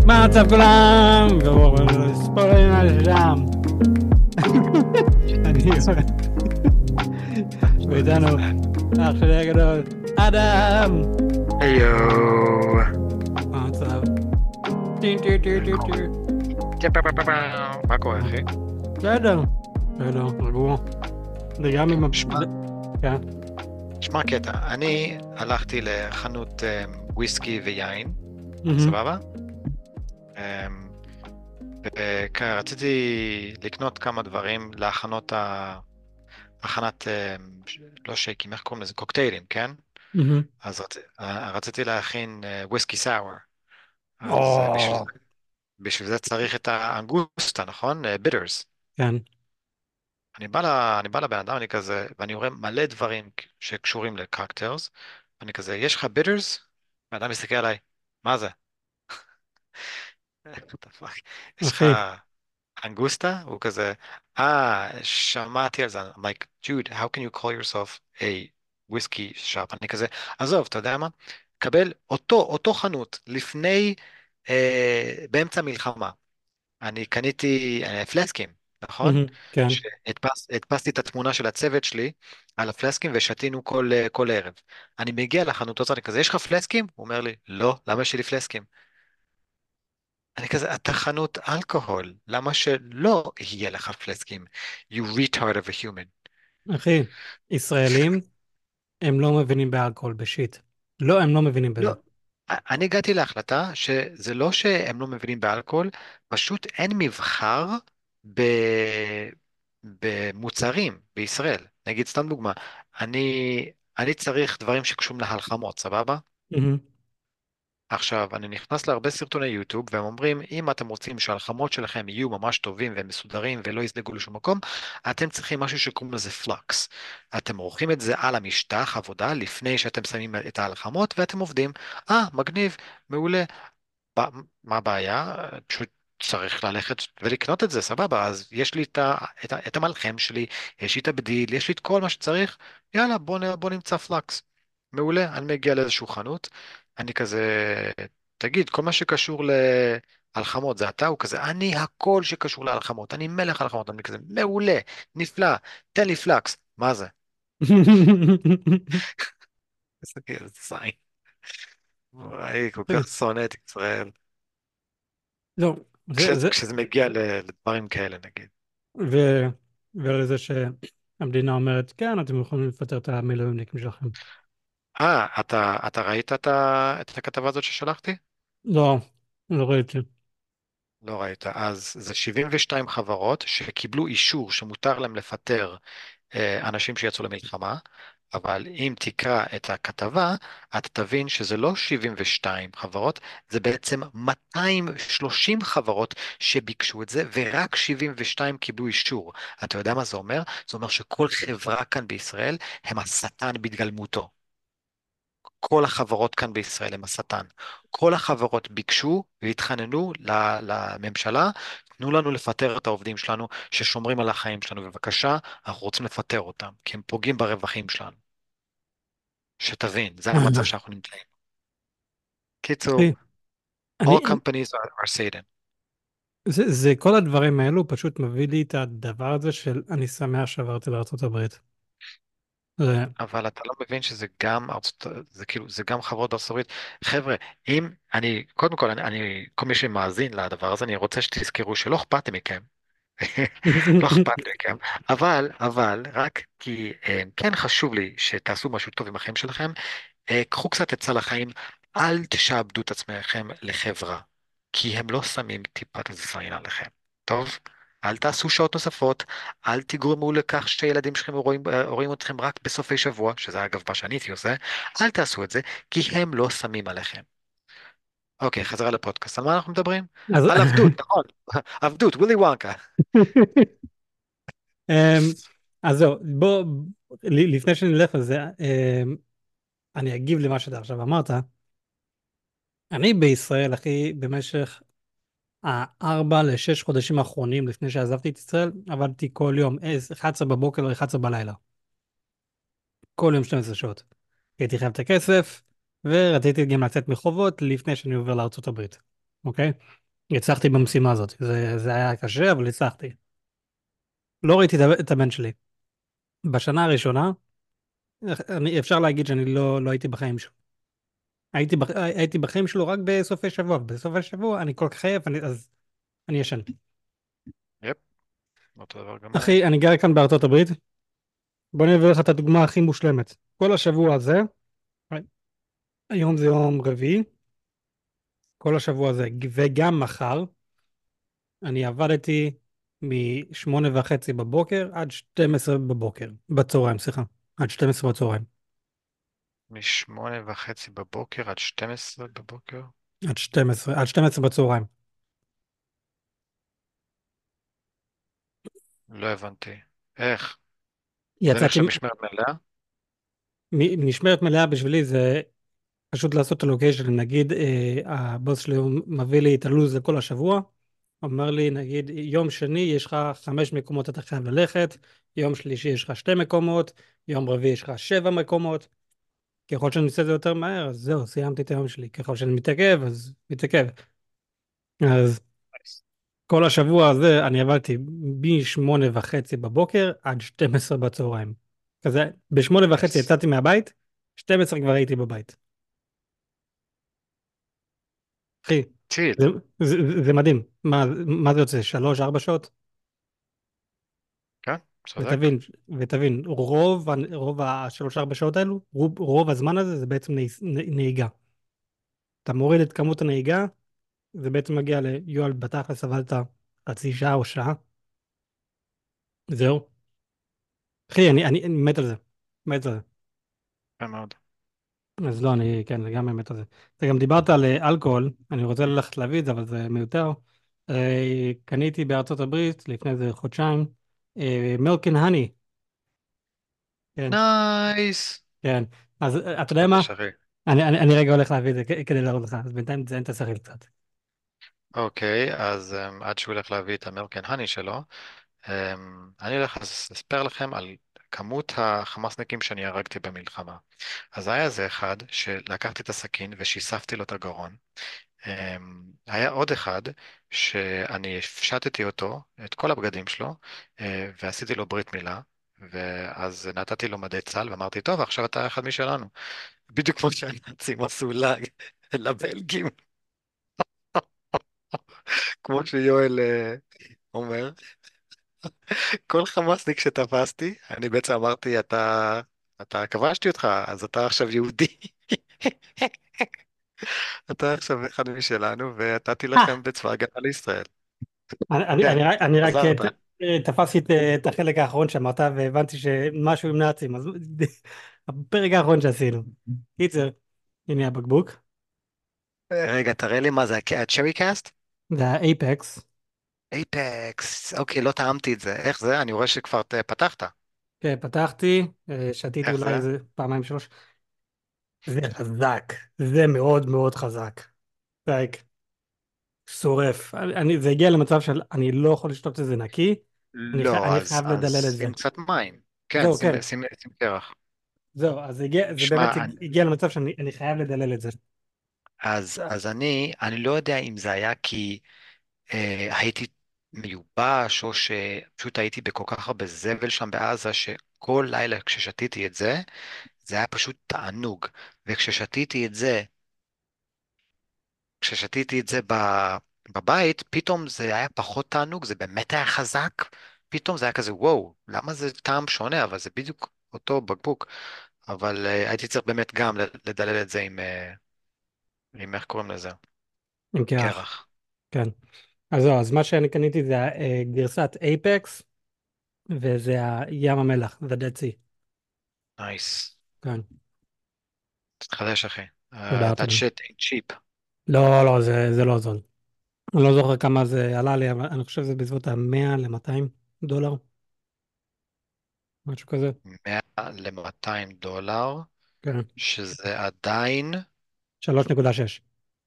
מה המצב כולם? ספורטאים על שם. ואיתנו אח שלי הגדול, אדם. היו. מה המצב? מה קורה, אחי? בסדר, רגוע. וגם עם שמע, כן. שמע קטע, אני הלכתי לחנות וויסקי ויין, מהמם. סבבה? ורציתי לקנות כמה דברים הכנת, לא שייקים, איך קוראים לזה? קוקטיילים, כן? מהמם. אז רציתי להכין וויסקי סאואר, אז או, בשביל זה צריך את האנגוסטה, נכון? ביטרס. כן. אני בא לבן אדם, אני כזה, ואני רואה מלא דברים שקשורים לקקטלס, ואני כזה, יש לך ביטרס? בן אדם מסתכל עליי, מה זה? What the fuck? יש לך אחי, אנגוסטה? הוא כזה, שמעתי על זה. I'm like, dude, how can you call yourself a whiskey shop? אני כזה, עזוב, אתה יודע מה? קבל אותו חנות, באמצע מלחמה. אני קניתי פלסקים, נכון? כן. שהדפסתי את התמונה של הצוות שלי על הפלסקים ושתינו כל ערב. אני מגיע לחנות הזאת, אני כזה, יש לך פלסקים? הוא אומר לי, לא, למה יש לי פלסקים? אני כזה, אתה חנות אלכוהול, למה שלא יהיה לך פלסקים? You retard of a human. אחי, ישראלים הם לא מבינים באלכוהול, בשיט. לא, הם לא מבינים בזה. לא, אני הגעתי להחלטה שזה לא שהם לא מבינים באלכוהול, פשוט אין מבחר ב... במוצרים בישראל. נגיד, סתם דוגמה, אני צריך דברים שקשורים להלחמות, סבבה? מהמם. עכשיו, אני נכנס להרבה סרטוני יוטיוב, והם אומרים, אם אתם רוצים שהלחמות שלכם יהיו ממש טובים ומסודרים ולא יזלגו לשום מקום, אתם צריכים משהו שקוראים לזה פלקס. אתם עורכים את זה על המשטח עבודה לפני שאתם שמים את ההלחמות, ואתם עובדים. מגניב, מעולה. ב- מה הבעיה? פשוט צריך ללכת ולקנות את זה, סבבה. אז יש לי את המלחם שלי, יש לי את הבדיל, יש לי את כל מה שצריך, יאללה, בוא נמצא פלקס. מעולה, אני מגיע לאיזשהו חנות, אני כזה, תגיד, כל מה שקשור להלחמות זה אתה? הוא כזה, אני הכל שקשור להלחמות, אני מלך הלחמות, אני כזה, מעולה, נפלא, תן לי פלקס. מה זה? איזה זין. וואי, כל כך שונא את ישראל. לא, זה, כשזה מגיע לדברים כאלה, נגיד. ו... ולזה שהמדינה אומרת, כן, אתם יכולים לפטר את המילואימניקים שלכם. אתה ראית את הכתבה הזאת ששלחתי? לא, לא ראיתי. לא ראית. אז זה 72 חברות שקיבלו אישור שמותר להם לפטר אנשים שיצאו למלחמה, אבל אם תקרא את הכתבה, אתה תבין שזה לא 72 חברות, זה בעצם 230 חברות שביקשו את זה, ורק 72 קיבלו אישור. אתה יודע מה זה אומר? זה אומר שכל חברה כאן בישראל הם השטן בהתגלמותו. כל החברות כאן בישראל הם השטן. כל החברות ביקשו והתחננו לממשלה, תנו לנו לפטר את העובדים שלנו ששומרים על החיים שלנו, בבקשה, אנחנו רוצים לפטר אותם, כי הם פוגעים ברווחים שלנו. שתבין, זה המצב שאנחנו נמצאים. קיצור, אחי, all אני, companies are Satan. זה כל הדברים האלו פשוט מביא לי את הדבר הזה של אני שמח שעברתי לארצות הברית. זה, אבל אתה לא מבין שזה גם זה כאילו, זה גם חברות בארצות הברית. חבר'ה, אם אני, קודם כל, כל מי שמאזין לדבר הזה, אני רוצה שתזכרו שלא אכפת לי מכם. לא אכפת לי מכם, אבל, רק כי כן חשוב לי שתעשו משהו טוב עם החיים שלכם, קחו קצת עצה לחיים, אל תשעבדו את עצמכם לחברה, כי הם לא שמים טיפת זין עליכם, טוב? אל תעשו שעות נוספות, אל תגרמו לכך שהילדים שלכם רואים אתכם רק בסופי שבוע, שזה אגב מה שאני הייתי עושה, אל תעשו את זה, כי הם לא שמים עליכם. אוקיי, חזרה לפודקאסט, על מה אנחנו מדברים? אז, על עבדות, נכון, עבדות, ווילי וונקה. אמ, אז זהו, בוא, לפני שנלך על זה, אני אגיב למה שאתה עכשיו אמרת. אני בישראל, אחי, במשך 4 ל 6 חודשים האחרונים לפני שעזבתי את ישראל, עבדתי כל יום 11 בבוקר ל 11 בלילה. כל יום 12 שעות. כי הייתי חייב את הכסף, ורציתי גם לצאת מחובות לפני שאני עובר לארצות הברית. אוקיי? הצלחתי במשימה הזאת. זה היה קשה, אבל הצלחתי. לא ראיתי את הבן שלי. בשנה הראשונה, אפשר להגיד שאני לא הייתי בחיים שלו. הייתי בחיים שלו רק בסופי שבוע. בסופי שבוע אני כל כך עייף, אז אני ישן. יפ, אותו דבר גם אני. אחי, אני גר כאן בארצות הברית. בוא אני אביא לך את הדוגמה הכי מושלמת. כל השבוע הזה, היום זה יום רביעי, כל השבוע הזה, וגם מחר, אני עבדתי מ8:30 בבוקר עד 12 בבוקר, בצהריים, סליחה, עד 12 בצהריים, מ8:30 בבוקר עד 12 בבוקר? עד 12 בצהריים. לא הבנתי. איך? זה יצאתי, נחשב משמרת מלאה? משמרת מלאה בשבילי זה פשוט לעשות את הלוקיישן, נגיד הבוס שלי הוא מביא לי את הלו"ז לכל השבוע, אומר לי נגיד יום שני יש לך 5 מקומות אתה חייב ללכת, יום שלישי יש לך 2 מקומות, יום רביעי יש לך 7 מקומות, ככל שאני עושה את זה יותר מהר אז זהו סיימתי את היום שלי, ככל שאני מתעכב אז מתעכב. אז כל השבוע הזה אני עבדתי מ8:30 בבוקר עד 12 בצהריים. כזה, ב8:30 נייס. יצאתי מהבית, 12 כבר הייתי בבית. אחי, טיל. זה, זה מדהים. מה זה יוצא? 3-4 שעות? כן, צודק. ותבין, רוב ה3-4 שעות האלו, רוב הזמן הזה זה בעצם נהיגה. אתה מוריד את כמות הנהיגה, זה בעצם מגיע ליואל, בתכלס עבדת חצי שעה או שעה, זהו. אחי, אני מת על זה. מת על זה. יפה מאוד. אז לא, אני, כן, לגמרי מת על זה. אתה גם דיברת על אלכוהול, אני רוצה ללכת להביא את זה, אבל זה מיותר. קניתי בארצות הברית לפני איזה חודשיים, מילק אנד הני, כן, נייס. כן. אז אתה יודע מה? חדש אחי. אני רגע הולך להביא את זה כדי להראות לך, אז בינתיים תזיין את השכל קצת. אוקיי, אז עד שהוא הולך להביא את המילקן הני שלו, אני הולך לספר לכם על כמות החמאסניקים שאני הרגתי במלחמה. אז היה איזה אחד שלקחתי את הסכין ושיספתי לו את הגרון. היה עוד אחד שאני הפשטתי אותו, את כל הבגדים שלו, ועשיתי לו ברית מילה, ואז נתתי לו מדי צה"ל ואמרתי, טוב, עכשיו אתה אחד משלנו. בדיוק כמו שהנאצים עשו לבלגים, כמו שיואל אומר. כל חמאסניק שתפסתי, אני בעצם אמרתי, אתה כבשתי אותך, אז אתה עכשיו יהודי. אתה עכשיו אחד משלנו, ואתה תילחם בצבא הגנה לישראל. כן, אני רק עזרת. תפסתי את החלק האחרון שאמרת והבנתי שמשהו עם נאצים, אז הפרק האחרון שעשינו. קיצר, הנה הבקבוק, רגע, תראה לי מה זה, הצ'רי קאסט? זה האייפקס. אייפקס, אוקיי, לא טעמתי את זה. איך זה? אני רואה שכבר פתחת. כן, פתחתי, שתיתי איך אולי זה? איזה פעמיים שלוש. זה חזק, זה מאוד מאוד חזק. like, שורף. זה הגיע למצב שאני לא יכול לשתות את זה נקי, לא, אני אז חייב לדלל את זה. שים קצת מים. כן, זהו, כן. שים קרח. זהו, אז זה באמת שמע, הגיע למצב שאני חייב לדלל את זה. אז אני לא יודע אם זה היה כי הייתי מיובש, או שפשוט הייתי בכל כך הרבה זבל שם בעזה, שכל לילה כששתיתי את זה, זה היה פשוט תענוג. וכששתיתי את זה, כששתיתי את זה בבית, פתאום זה היה פחות תענוג, זה באמת היה חזק. פתאום זה היה כזה, וואו, למה זה טעם שונה? אבל זה בדיוק אותו בקבוק. אבל הייתי צריך באמת גם לדלל את זה עם איך קוראים לזה? עם קרח, קרח. כן. אז זהו, אז מה שאני קניתי זה גרסת אייפקס, וזה ים המלח, The Dead Sea. נייס. כן, תתחדש, אחי. תודה, That תודה. shit ain't cheap. לא, לא, זה לא זול. אני לא זוכר כמה זה עלה לי, אבל אני חושב שזה בסביבות $100 ל-$200, משהו כזה. 100 ל-200 דולר, כן, שזה עדיין, 3.6.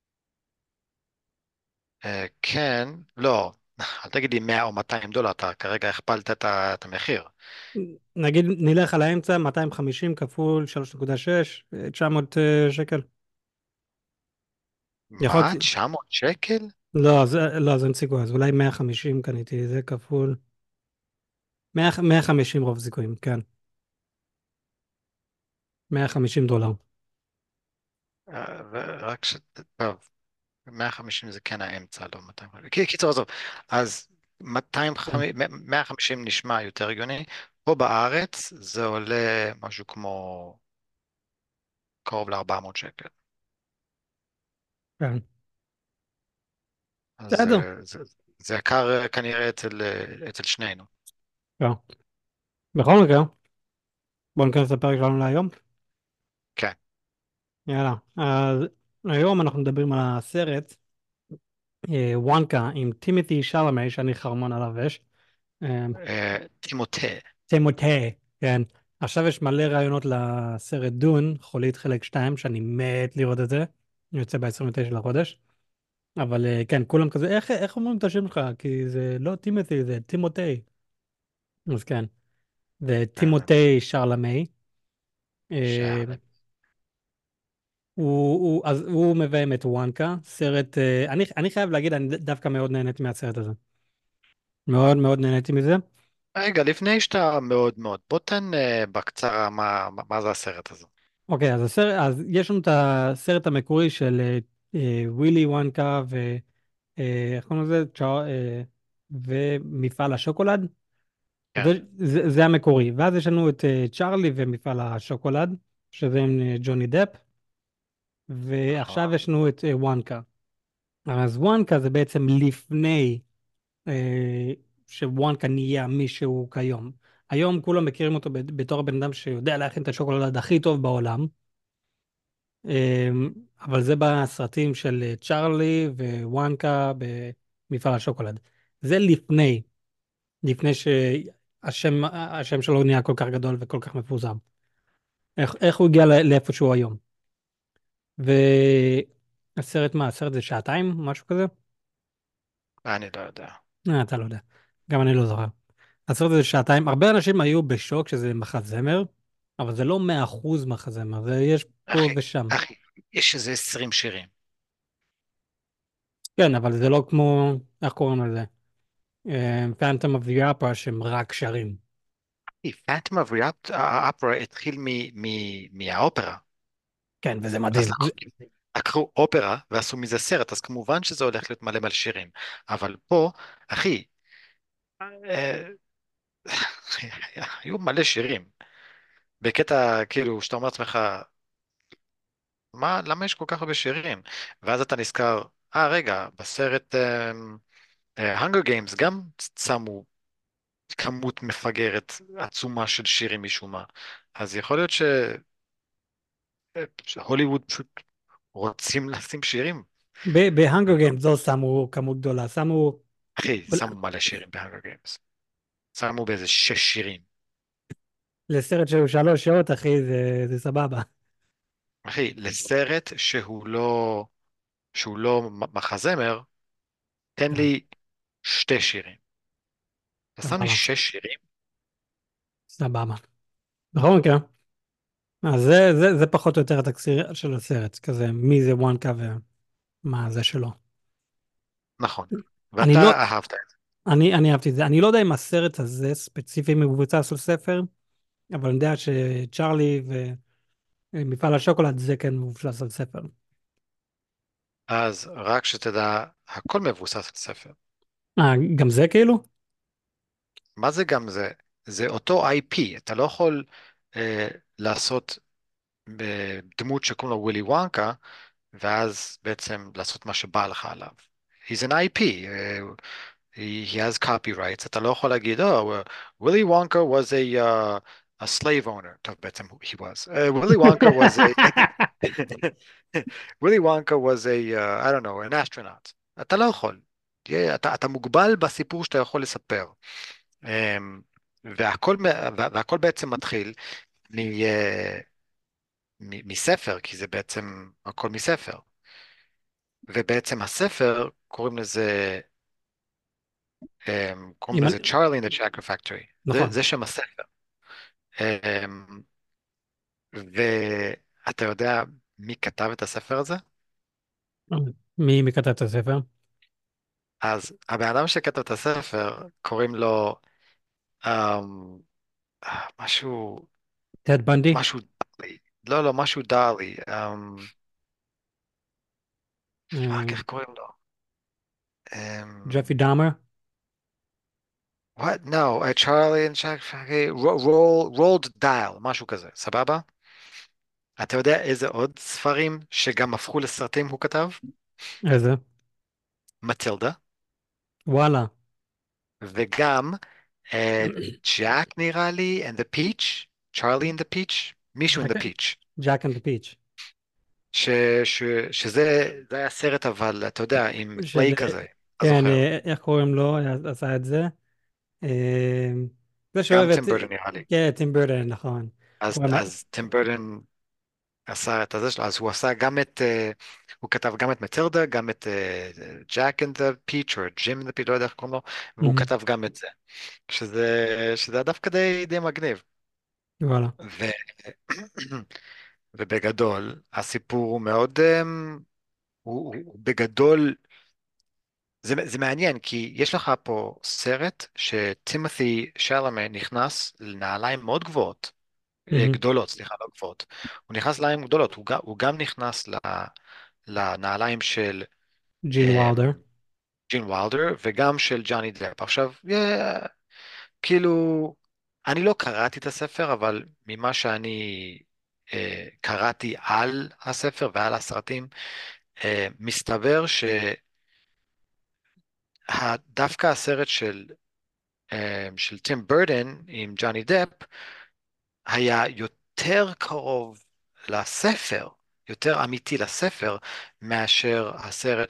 כן, לא, אל תגיד לי 100 או 200 דולר, אתה כרגע הכפלת את המחיר. נגיד, נלך על האמצע, 250 כפול 3.6, 900 שקל. יכול מה? להיות... 900 שקל? לא, זה אין סיכוי, אז אולי 150 קניתי, זה כפול... 150 רוב סיכויים, כן. $150. ורק ש... טוב, 150 זה כן האמצע, לא 250. קיצור, עזוב. אז כן, 150 נשמע יותר הגיוני. פה בארץ זה עולה משהו כמו קרוב ל-400 שקל. כן. אז בסדר. זה יקר כנראה אצל שנינו. לא. בכל מקרה, בואו ניכנס לפרק שלנו להיום. כן. יאללה. אז היום אנחנו מדברים על הסרט וונקה עם טימותי שלמה, שאני חרמון עליו אש. טימותה. טימותי, כן. עכשיו יש מלא רעיונות לסרט דון, חולית חלק 2, שאני מת לראות את זה. הוא יוצא ב-29 לחודש. אבל כן, כולם כזה, איך אומרים את השם שלך? כי זה לא טימותי, זה טימותי. אז כן, זה טימותי שרלמי. אה, שאלה. אז הוא מביים את וונקה, סרט, אני חייב להגיד, אני דווקא מאוד נהניתי מהסרט הזה. מאוד מאוד נהניתי מזה. רגע, לפני שאתה מאוד מאוד, בוא תן בקצרה מה זה הסרט הזה. אוקיי, אז יש לנו את הסרט המקורי של ווילי וונקה איך קוראים לזה? ומפעל השוקולד. כן. זה המקורי. ואז יש לנו את צ'ארלי ומפעל השוקולד, שזה עם ג'וני דפ, נכון. ועכשיו יש לנו את וונקה. אז וונקה זה בעצם לפני אה, שוונקה נהיה מי שהוא כיום. היום כולם מכירים אותו בתור הבן אדם שיודע להכין את השוקולד הכי טוב בעולם, אבל זה בסרטים של צ'ארלי ווונקה במפעל השוקולד. זה לפני השם שלו נהיה כל כך גדול וכל כך מפורסם. איך הוא הגיע לאיפה שהוא היום. והסרט מה? הסרט זה שעתיים? משהו כזה? אני לא יודע. אתה לא יודע. גם אני לא זוכר. הסרט הזה שעתיים, הרבה אנשים היו בשוק שזה מחזמר, אבל זה לא 100% מחזמר, זה יש פה אחי, ושם. אחי, יש איזה 20 שירים. כן, אבל זה לא כמו, איך קוראים לזה? פנטום אוף די אופרה שהם רק שרים. פנטום אוף האופרה התחיל מהאופרה. כן, וזה אז מדהים. לקחו אופרה ועשו מזה סרט, אז כמובן שזה הולך להיות מלא מלא שירים. אבל פה, אחי, אה, היו מלא שירים. בקטע, כאילו, שאתה אומר לעצמך, למה יש כל כך הרבה שירים? ואז אתה נזכר, רגע, בסרט Hunger Games גם שמו כמות מפגרת עצומה של שירים משום מה. אז יכול להיות שהוליווד פשוט רוצים לשים שירים. בהונגר גיימס לא שמו כמות גדולה, שמו אחי, שמו מלא שירים בהאנגר גיימס. שמו באיזה 6 שירים. לסרט של 3 שעות, אחי, זה סבבה. אחי, לסרט שהוא לא מחזמר, תן כן, לי 2 שירים. אתה שם לי סבבה, 6 שירים? סבבה. בכל מקרה, אז זה פחות או יותר התקציר של הסרט, כזה מי זה וונקה ומה זה שלו. נכון. אני ואתה לא, אהבת את זה. אני אהבתי את זה. אני לא יודע אם הסרט הזה ספציפי מבוצע על ספר, אבל אני יודע שצ'ארלי ומפעל השוקולד זה כן מבוסס על ספר. אז רק שתדע, הכל מבוסס על ספר. גם זה כאילו? מה זה גם זה? זה אותו IP, אתה לא יכול לעשות דמות שקוראים לו ווילי וונקה, ואז בעצם לעשות מה שבא לך עליו. He's an IP, he has copyrights, אתה לא יכול להגיד, Willy Wonka was a slave owner. טוב, בעצם he was. Willy Wonka was a, Willy Wonka was I don't know, an astronaut. אתה לא יכול. אתה מוגבל בסיפור שאתה יכול לספר. אמ, והכל בעצם מתחיל מספר, כי זה בעצם הכל מספר. ובעצם הספר, קוראים אם לזה אני- Charlie in the Chocolate Factory. נכון. זה שם הספר. אמ, ואתה יודע מי כתב את הספר הזה? מי כתב את הספר? אז הבן אדם שכתב את הספר, קוראים לו אמ, משהו, טד בנדי? משהו דרלי. לא, לא, משהו דרלי. פאק, איך קוראים לו? אמ, ג'פרי דאמר? what? No, צ'ארלי and רולד דייל, משהו כזה, סבבה? אתה יודע איזה עוד ספרים שגם הפכו לסרטים הוא כתב? איזה? מטילדה, וואלה. וגם ג'אק נראה לי, and the peach, צ'ארלי and the peach, מישהו and the peach. ג'אק אנד פיץ'. ש, שזה היה סרט, אבל אתה יודע, עם של... פליי כזה, אתה כן, זוכר? איך קוראים לו? עשה את זה. אה, זה גם שאוהב את... טים ברטון נראה לי. כן, טים ברטן, נכון. קוראים... אז טים ברטון עשה את הזה שלו, אז הוא עשה גם את, הוא כתב גם את מטילדה, גם את ג'אק אנד פיץ' או ג'ים אנד פיץ', לא יודע איך קוראים לו, והוא מהמם. כתב גם את זה, שזה היה דווקא די מגניב. וואלה. ו, ובגדול, הסיפור הוא מאוד, הוא בגדול, זה מעניין, כי יש לך פה סרט שטימות'י שלמה נכנס לנעליים מאוד גבוהות, מהמם. גדולות, סליחה, לא גבוהות. הוא נכנס לנעליים גדולות, הוא גם נכנס לנעליים של ג'ין אה, וילדר. ג'ין וילדר וגם של ג'וני דפ. עכשיו, כאילו, אני לא קראתי את הספר, אבל ממה שאני קראתי על הספר ועל הסרטים, מסתבר שדווקא הסרט של טים ברטון עם ג'וני דפ היה יותר קרוב לספר, יותר אמיתי לספר, מאשר הסרט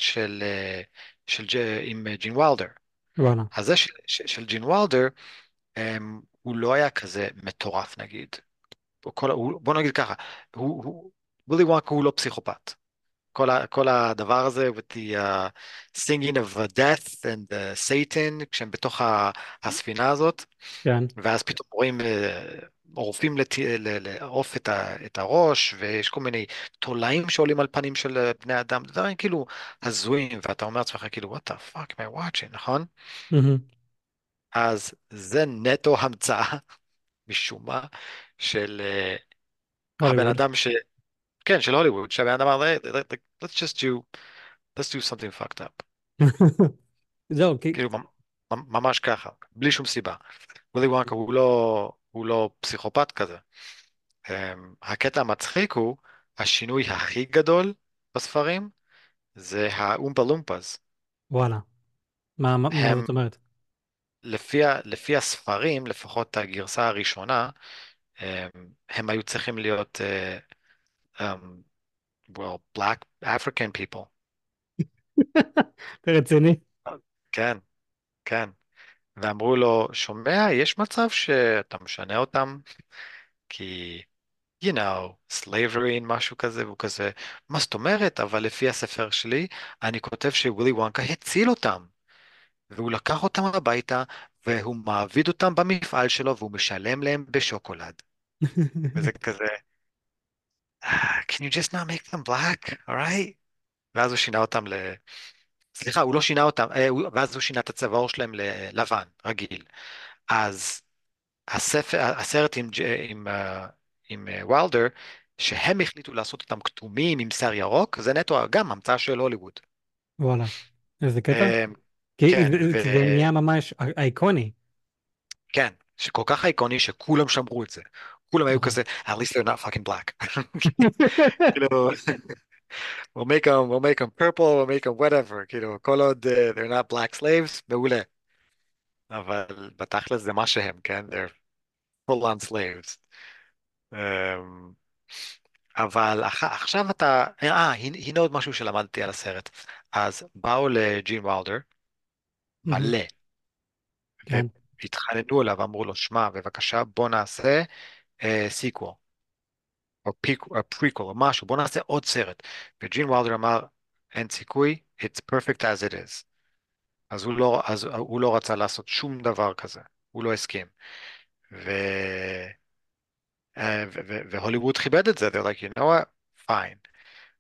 עם ג'ין וילדר. וואלה. אז זה של ג'ין וילדר, הוא לא היה כזה מטורף נגיד. בוא נגיד ככה, ווילי וונקה הוא לא פסיכופת. כל הדבר הזה with the singing of death and Satan, כשהם בתוך הספינה הזאת, כן. ואז פתאום רואים עורפים לעוף את הראש, ויש כל מיני תולעים שעולים על פנים של בני אדם, דברים כאילו הזויים, ואתה אומר לעצמך כאילו, what the fuck am I watching, נכון? מהמם. אז זה נטו המצאה, משום מה, של הבן הוליווד. אדם כן, של הוליווד, שהבן אדם אמר, let's just let's do something fucked up. זהו, כי... כאילו, ממש ככה, בלי שום סיבה. ווילי וונקה הוא לא פסיכופת כזה. הקטע המצחיק הוא, השינוי הכי גדול בספרים זה האומפה לומפס. וואלה. מה זאת הם, אומרת? לפי הספרים, לפחות הגרסה הראשונה, הם היו צריכים להיות, um, well, black African people. אתה רציני? כן, כן. ואמרו לו, שומע, יש מצב שאתה משנה אותם? כי, you know, slavery, משהו כזה, והוא כזה, מה זאת אומרת? אבל לפי הספר שלי, אני כותב שווילי וונקה הציל אותם. והוא לקח אותם הביתה, והוא מעביד אותם במפעל שלו, והוא משלם להם בשוקולד. וזה כזה, can you just not make them black, alright? ואז הוא שינה אותם סליחה, הוא לא שינה אותם, ואז הוא שינה את הצבע העור שלהם ללבן, רגיל. אז הסרט עם וילדר, שהם החליטו לעשות אותם כתומים עם שיער ירוק, זה נטו גם המצאה של הוליווד. וואלה. איזה קטע? אה, כן, כי זה נהיה ממש אייקוני. וכן, שכל כך אייקוני שכולם שמרו את זה. כולם היו נכון. כזה, at least they're not fucking black. כאילו, we'll make them purple, we'll make them whatever, כאילו, כל עוד they're not black slaves, מעולה. אבל בתכלס זה מה שהם, כן? They're full on slaves. אמ, אבל עכשיו הנה עוד משהו שלמדתי על הסרט. אז באו לג'ין וילדר, מהמם. מלא, כן. והתחננו אליו, אמרו לו, שמע, בבקשה, בוא נעשה סיקוול, או פריקוול, או משהו, בוא נעשה עוד סרט. וג'ין וילדר אמר, אין סיכוי, it's perfect as it is. אז הוא לא רצה לעשות שום דבר כזה, הוא לא הסכים. ו... והוליווד כיבד את זה, they're like, you know what, fine.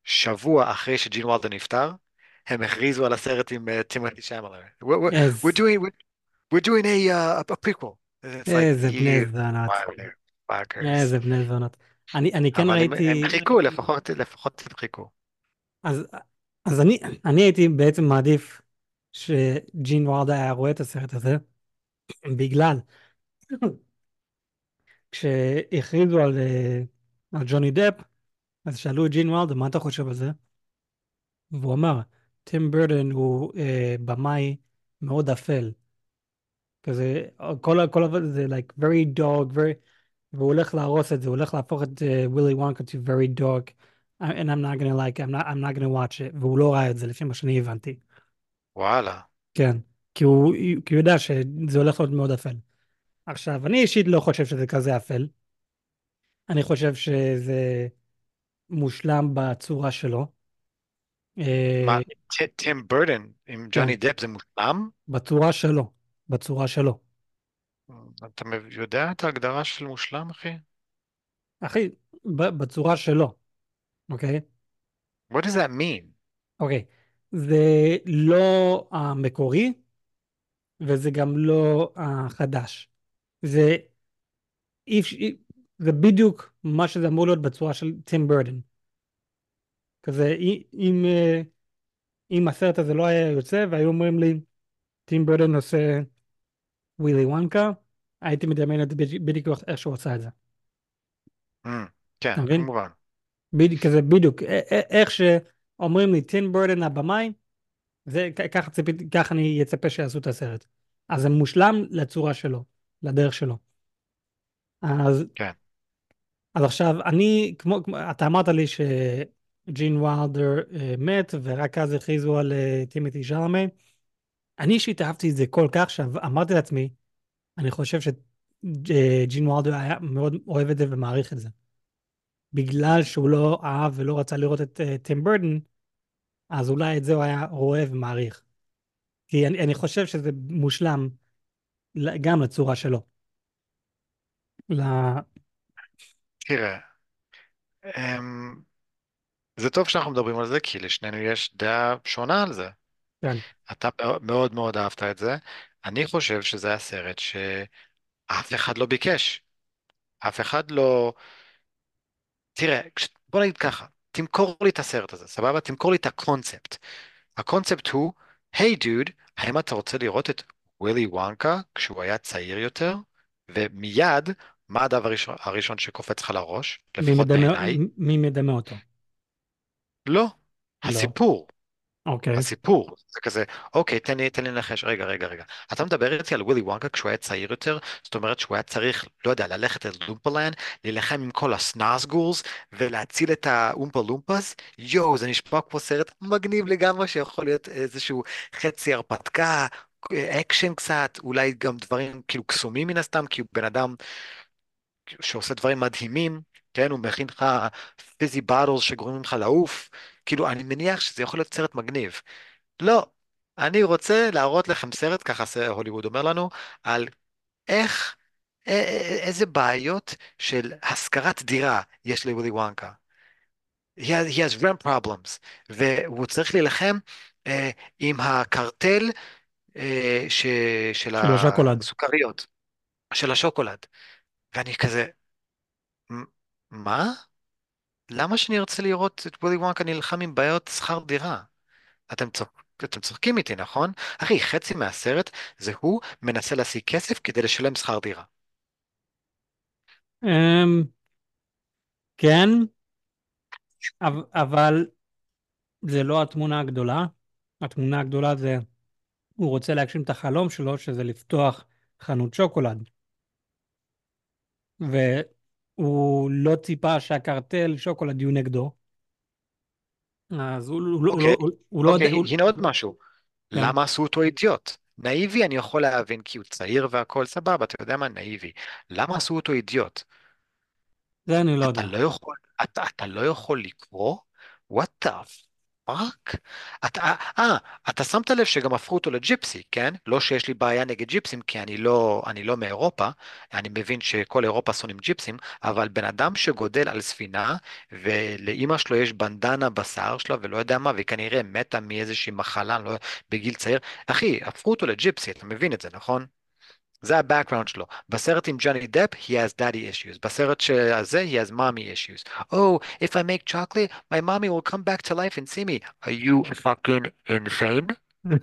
שבוע אחרי שג'ין וולדר נפטר, הם הכריזו על הסרט עם טימותי שמלר. We're אז, doing, we're doing a prequel. It's like, איזה בני you זונות. motherfuckers. איזה בני זונות. אני כן אבל הם ראיתי, חיכו, לפחות הם חיכו. אז, אז אני הייתי בעצם מעדיף שג'ין וילדר היה רואה את הסרט הזה, בגלל כשהכריזו על ג'וני דפ, אז שאלו את ג'ין וילדר, מה אתה חושב על זה? והוא אמר, טים ברטון הוא במאי מאוד אפל. כזה, כל זה like very dark, והוא הולך להרוס את זה, הוא הולך להפוך את ווילי וונקה to very dark, and I'm not gonna like, I'm not gonna watch it, והוא לא ראה את זה לפי מה שאני הבנתי. וואלה. כן, כי הוא יודע שזה הולך להיות מאוד אפל. עכשיו, אני אישית לא חושב שזה כזה אפל, אני חושב שזה מושלם בצורה שלו. מה, אה, טים ברטון עם כן, ג'וני דפ זה מושלם? בצורה שלו, בצורה שלו. אתה יודע את ההגדרה של מושלם, אחי? אחי, בצורה שלו, אוקיי? What does that mean? אוקיי. זה לא המקורי, וזה גם לא החדש. זה, זה בדיוק מה שזה אמור להיות בצורה של טים ברטון. כזה, אם הסרט הזה לא היה יוצא, והיו אומרים לי, טים ברטון עושה ווילי וונקה, הייתי מדמיין את זה בדיוק איך שהוא עשה את זה. Mm, כן, אתה מבין? כמובן. כזה בדיוק, איך שאומרים לי טים ברטון הבמאי, ככה אני אצפה שיעשו את הסרט. אז זה מושלם לצורה שלו, לדרך שלו. אז, כן. אז עכשיו, אתה אמרת לי שג'ין וילדר מת, ורק אז הכריזו על טימותי שלאמה. אני אישית אהבתי את זה כל כך, שאמרתי לעצמי, אני חושב שג'ין וילדר היה מאוד אוהב את זה ומעריך את זה. בגלל שהוא לא אהב ולא רצה לראות את טים ברטון, אז אולי את זה הוא היה רואה ומעריך. כי אני חושב שזה מושלם גם לצורה שלו. ל... תראה, אמ, זה טוב שאנחנו מדברים על זה, כי לשנינו יש דעה שונה על זה. כן. אתה מאוד מאוד אהבת את זה. אני חושב שזה היה סרט שאף אחד לא ביקש. אף אחד לא... תראה, בוא נגיד ככה, תמכור לי את הסרט הזה, סבבה? תמכור לי את הקונספט. הקונספט הוא, היי דוד, האם אתה רוצה לראות את ווילי וונקה כשהוא היה צעיר יותר? ומיד, מה הדבר הראשון שקופץ לך לראש? לפחות בעיניי? מי מדמה אותו? לא. לא. הסיפור. אוקיי. הסיפור, זה כזה, אוקיי, תן לי לנחש, רגע. אתה מדבר איתי על ווילי וונקה כשהוא היה צעיר יותר, זאת אומרת שהוא היה צריך, לא יודע, ללכת ללומפלנד, להילחם עם כל הסנאסגולס, ולהציל את האומפה לומפס? יואו, זה נשמע כמו סרט מגניב לגמרי, שיכול להיות איזשהו חצי הרפתקה, אקשן קצת, אולי גם דברים כאילו קסומים מן הסתם, כי הוא בן אדם שעושה דברים מדהימים, כן, הוא מכין לך פיזי באטלס שגורמים לך לעוף, כאילו, אני מניח שזה יכול להיות סרט מגניב. לא, אני רוצה להראות לכם סרט, ככה הוליווד אומר לנו, על איך, איזה בעיות של השכרת דירה יש לווילי וונקה. He has rent problems, והוא צריך להילחם עם הקרטל ש, של של השוקולד. הסוכריות, של השוקולד. ואני כזה, "מ- מה? למה שאני ארצה לראות את ווילי וונקה נלחם עם בעיות שכר דירה? אתם צוחקים איתי, נכון? אחי, חצי מהסרט זה הוא מנסה להשיג כסף כדי לשלם שכר דירה. אמ, כן, אבל זה לא התמונה הגדולה. התמונה הגדולה זה, הוא רוצה להגשים את החלום שלו, שזה לפתוח חנות שוקולד. והוא לא ציפה שהקרטל שוקולד יהיו נגדו. אז אוקיי, הוא לא יודע, אוקיי, הנה עוד משהו. כן, למה עשו אותו אידיוט? נאיבי אני יכול להבין כי הוא צעיר והכל סבבה, אתה יודע מה? נאיבי. למה עשו אותו אידיוט? זה אני לא אתה יודע. לא יכול, אתה לא יכול לקרוא? What the fuck? פאק? אתה, אתה שמת לב שגם הפכו אותו לג'יפסי, כן? לא שיש לי בעיה נגד ג'יפסים, כי אני לא מאירופה, אני מבין שכל אירופה שונאים ג'יפסים, אבל בן אדם שגודל על ספינה, ולאימא שלו יש בנדנה בשיער שלה, ולא יודע מה, והיא כנראה מתה מאיזושהי מחלה, לא, בגיל צעיר, אחי, הפכו אותו לג'יפסי, אתה מבין את זה, נכון? זה ה-background שלו. בסרט עם ג'וני דפ, he has daddy issues. בסרט הזה, he has mommy issues. Oh, if I make chocolate, my mommy will come back to life and see me. Are you fucking insane?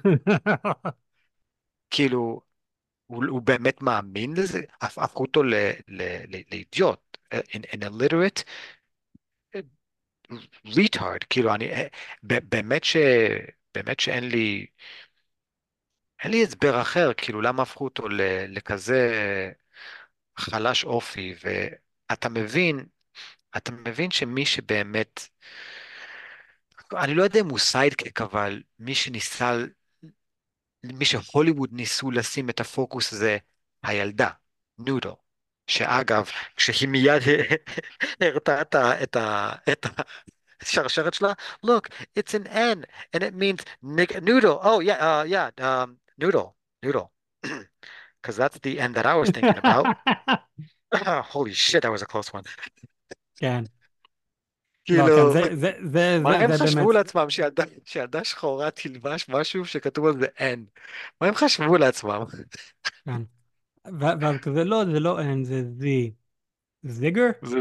כאילו, הוא באמת מאמין לזה? הפכו אותו לאידיוט, an illiterate retard. כאילו, באמת באמת אין לי הסבר אחר, כאילו, למה הפכו אותו לכזה חלש אופי, ואתה מבין, אתה מבין שמי שבאמת, אני לא יודע אם הוא סיידקיק, אבל מי שהוליווד ניסו לשים את הפוקוס הזה, הילדה, נודו, שאגב, כשהיא מיד הראתה את השרשרת שלה, look, it's an N, and it means noodle, oh yeah, yeah, noodle, noodle, because that's the N that I was thinking about. Holy shit, that was a close one. כן. לא, כן, כאילו, מה הם זה חשבו באמת, לעצמם שילדה שחורה תלבש משהו שכתוב על זה N? מה הם חשבו לעצמם? כן. ואז כזה, לא, זה לא אין, זה זי. זיגר? זה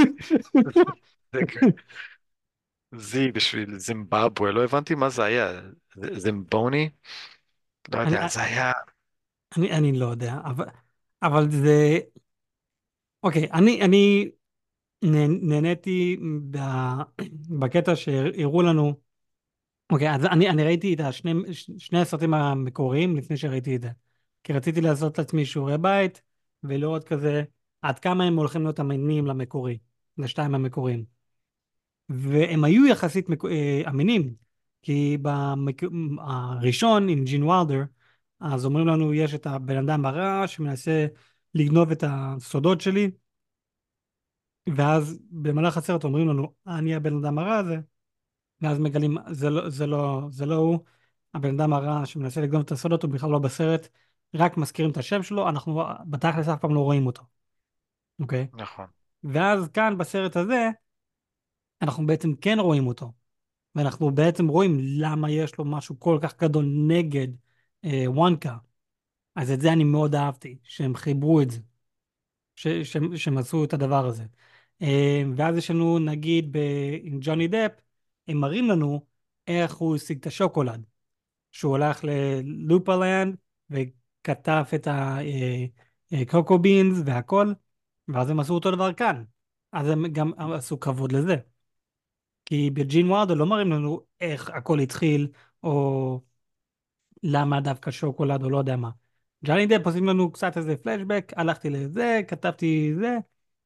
זי בשביל זימבבואה, לא הבנתי מה זה היה. זימבוני? לא אני, יודע, זה היה... אני לא יודע, אבל זה, אוקיי, אני נהניתי בקטע שהראו לנו, אוקיי, אז אני ראיתי את שני הסרטים המקוריים לפני שראיתי את זה. כי רציתי לעשות לעצמי שיעורי בית, ולראות כזה עד כמה הם הולכים להיות אמינים למקורי, לשתיים המקוריים. והם היו יחסית אמינים, כי הראשון עם ג'ין וילדר, אז אומרים לנו יש את הבן אדם הרע שמנסה לגנוב את הסודות שלי, ואז במהלך הסרט אומרים לנו אני הבן אדם הרע הזה, ואז מגלים זה לא הוא, הבן אדם הרע שמנסה לגנוב את הסודות הוא בכלל לא בסרט, רק מזכירים את השם שלו, אנחנו בתכלס אף פעם לא רואים אותו, אוקיי? נכון. ואז כאן בסרט הזה אנחנו בעצם כן רואים אותו. ואנחנו בעצם רואים למה יש לו משהו כל כך גדול נגד וונקה. אז את זה אני מאוד אהבתי, שהם חיברו את זה, שהם עשו את הדבר הזה. ואז יש לנו, נגיד, עם ג'וני דפ, הם מראים לנו איך הוא השיג את השוקולד. שהוא הלך ללופרלנד וכתב את הקוקו בינס והכל, ואז הם עשו אותו דבר כאן. אז הם גם עשו כבוד לזה. כי בג'ין ווארדו לא מראים לנו איך הכל התחיל, או למה דווקא שוקולד, או לא יודע מה. ג'וני דפ עושים לנו קצת איזה פלשבק, הלכתי לזה, כתבתי זה,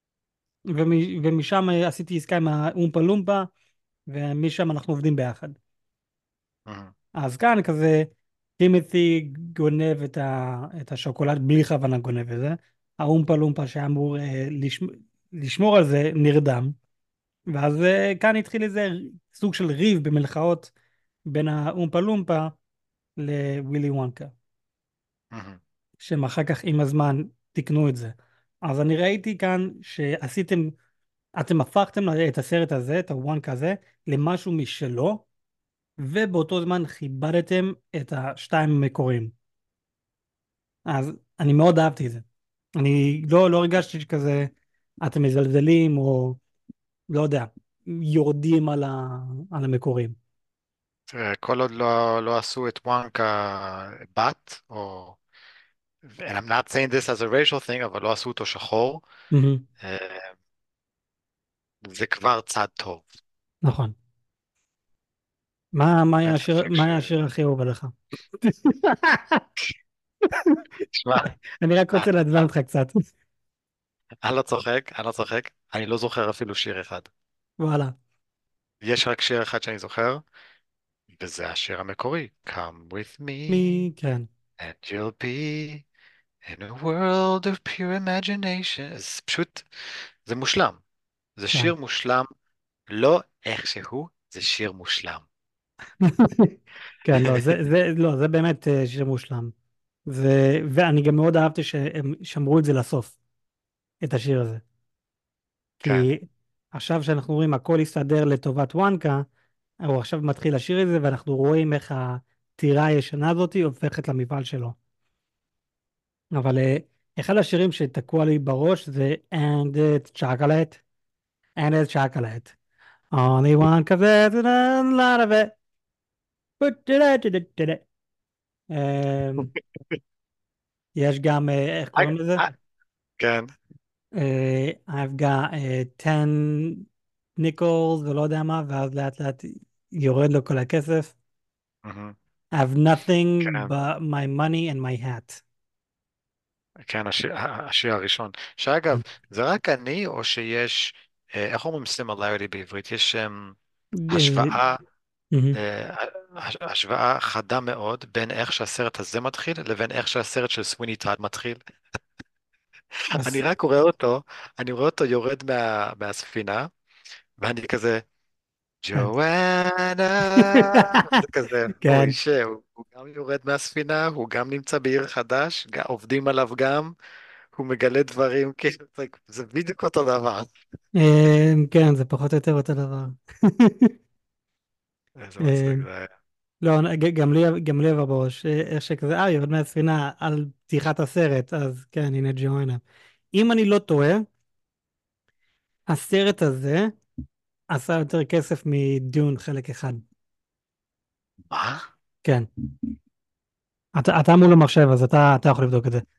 ומשם עשיתי עסקה עם האומפה לומפה, ומשם אנחנו עובדים ביחד. Mhm. אז כאן כזה, טימתי גונב את השוקולד בלי כוונה גונב את זה, האומפה לומפה שאמור לשמור על זה נרדם, ואז כאן התחיל איזה סוג של ריב במלכאות בין האומפה לומפה לווילי וונקה, Mhm. שהם אחר כך עם הזמן תיקנו את זה. אז אני ראיתי כאן שעשיתם, אתם הפכתם את הסרט הזה, את הוונקה הזה, למשהו משלו, ובאותו זמן כיבדתם את השתיים המקוריים. אז אני מאוד אהבתי את זה. אני לא הרגשתי שכזה, אתם מזלזלים או לא יודע, יורדים על המקוריים. תראה, כל עוד לא עשו את וונקה בת, או... and I'm not saying this as a racial thing, אבל לא עשו אותו שחור, מהמם. אה, זה כבר צעד טוב. נכון. מה היה אין השיר, ספק מה היה השיר הכי אהוב עליך? תשמע, אני רק אה, רוצה לעצבן אותך קצת. אני לא צוחק, אני לא צוחק, אני לא זוכר אפילו שיר אחד. וואלה. יש רק שיר אחד שאני זוכר, וזה השיר המקורי, Come with me, מי, כן, and you'll be in a world of pure imagination. זה פשוט, זה מושלם. זה כן, שיר מושלם, לא איכשהו, זה שיר מושלם. כן, לא, לא, זה באמת שיר מושלם. ואני גם מאוד אהבתי שהם שמרו את זה לסוף, את השיר הזה. כן. כי עכשיו שאנחנו רואים הכל יסתדר לטובת וואנקה, הוא עכשיו מתחיל לשיר את זה, ואנחנו רואים איך הטירה הישנה הזאת הופכת למפעל שלו. אבל אחד השירים שתקוע לי בראש זה And it's chocolate, and it's chocolate. Only one cafe and a lot of it. יש גם, איך אה, קוראים לזה? אה, כן. I've got 10 nickels ולא יודע מה, ואז לאט לאט יורד לו כל הכסף. מהמם. I have nothing כן. but my money and my hat. כן, השיר הראשון. שאגב, זה רק אני, או שיש, איך אומרים similarity בעברית? יש אה, השוואה, מהמם. אה, השוואה חדה מאוד בין איך שהסרט הזה מתחיל לבין איך שהסרט של סוויני טאד מתחיל. אני אז רק רואה אותו, אני רואה אותו יורד מהספינה, ואני כזה, כן. ג'ואנה, זה כזה, כן. אוי הוא גם יורד מהספינה, הוא גם נמצא בעיר חדש, עובדים עליו גם, הוא מגלה דברים, כאילו, זה בדיוק אותו דבר. כן, זה פחות או יותר אותו דבר. איזה אה, מצחיק זה היה. לא, גם לי עבר בראש, איך שכזה, יורד מהספינה על פתיחת הסרט, אז כן, הנה ג'ואנה. אם אני לא טועה, הסרט הזה עשה יותר כסף מדיון חלק אחד. מה? כן. אתה מול המחשב, אז אתה יכול לבדוק את זה.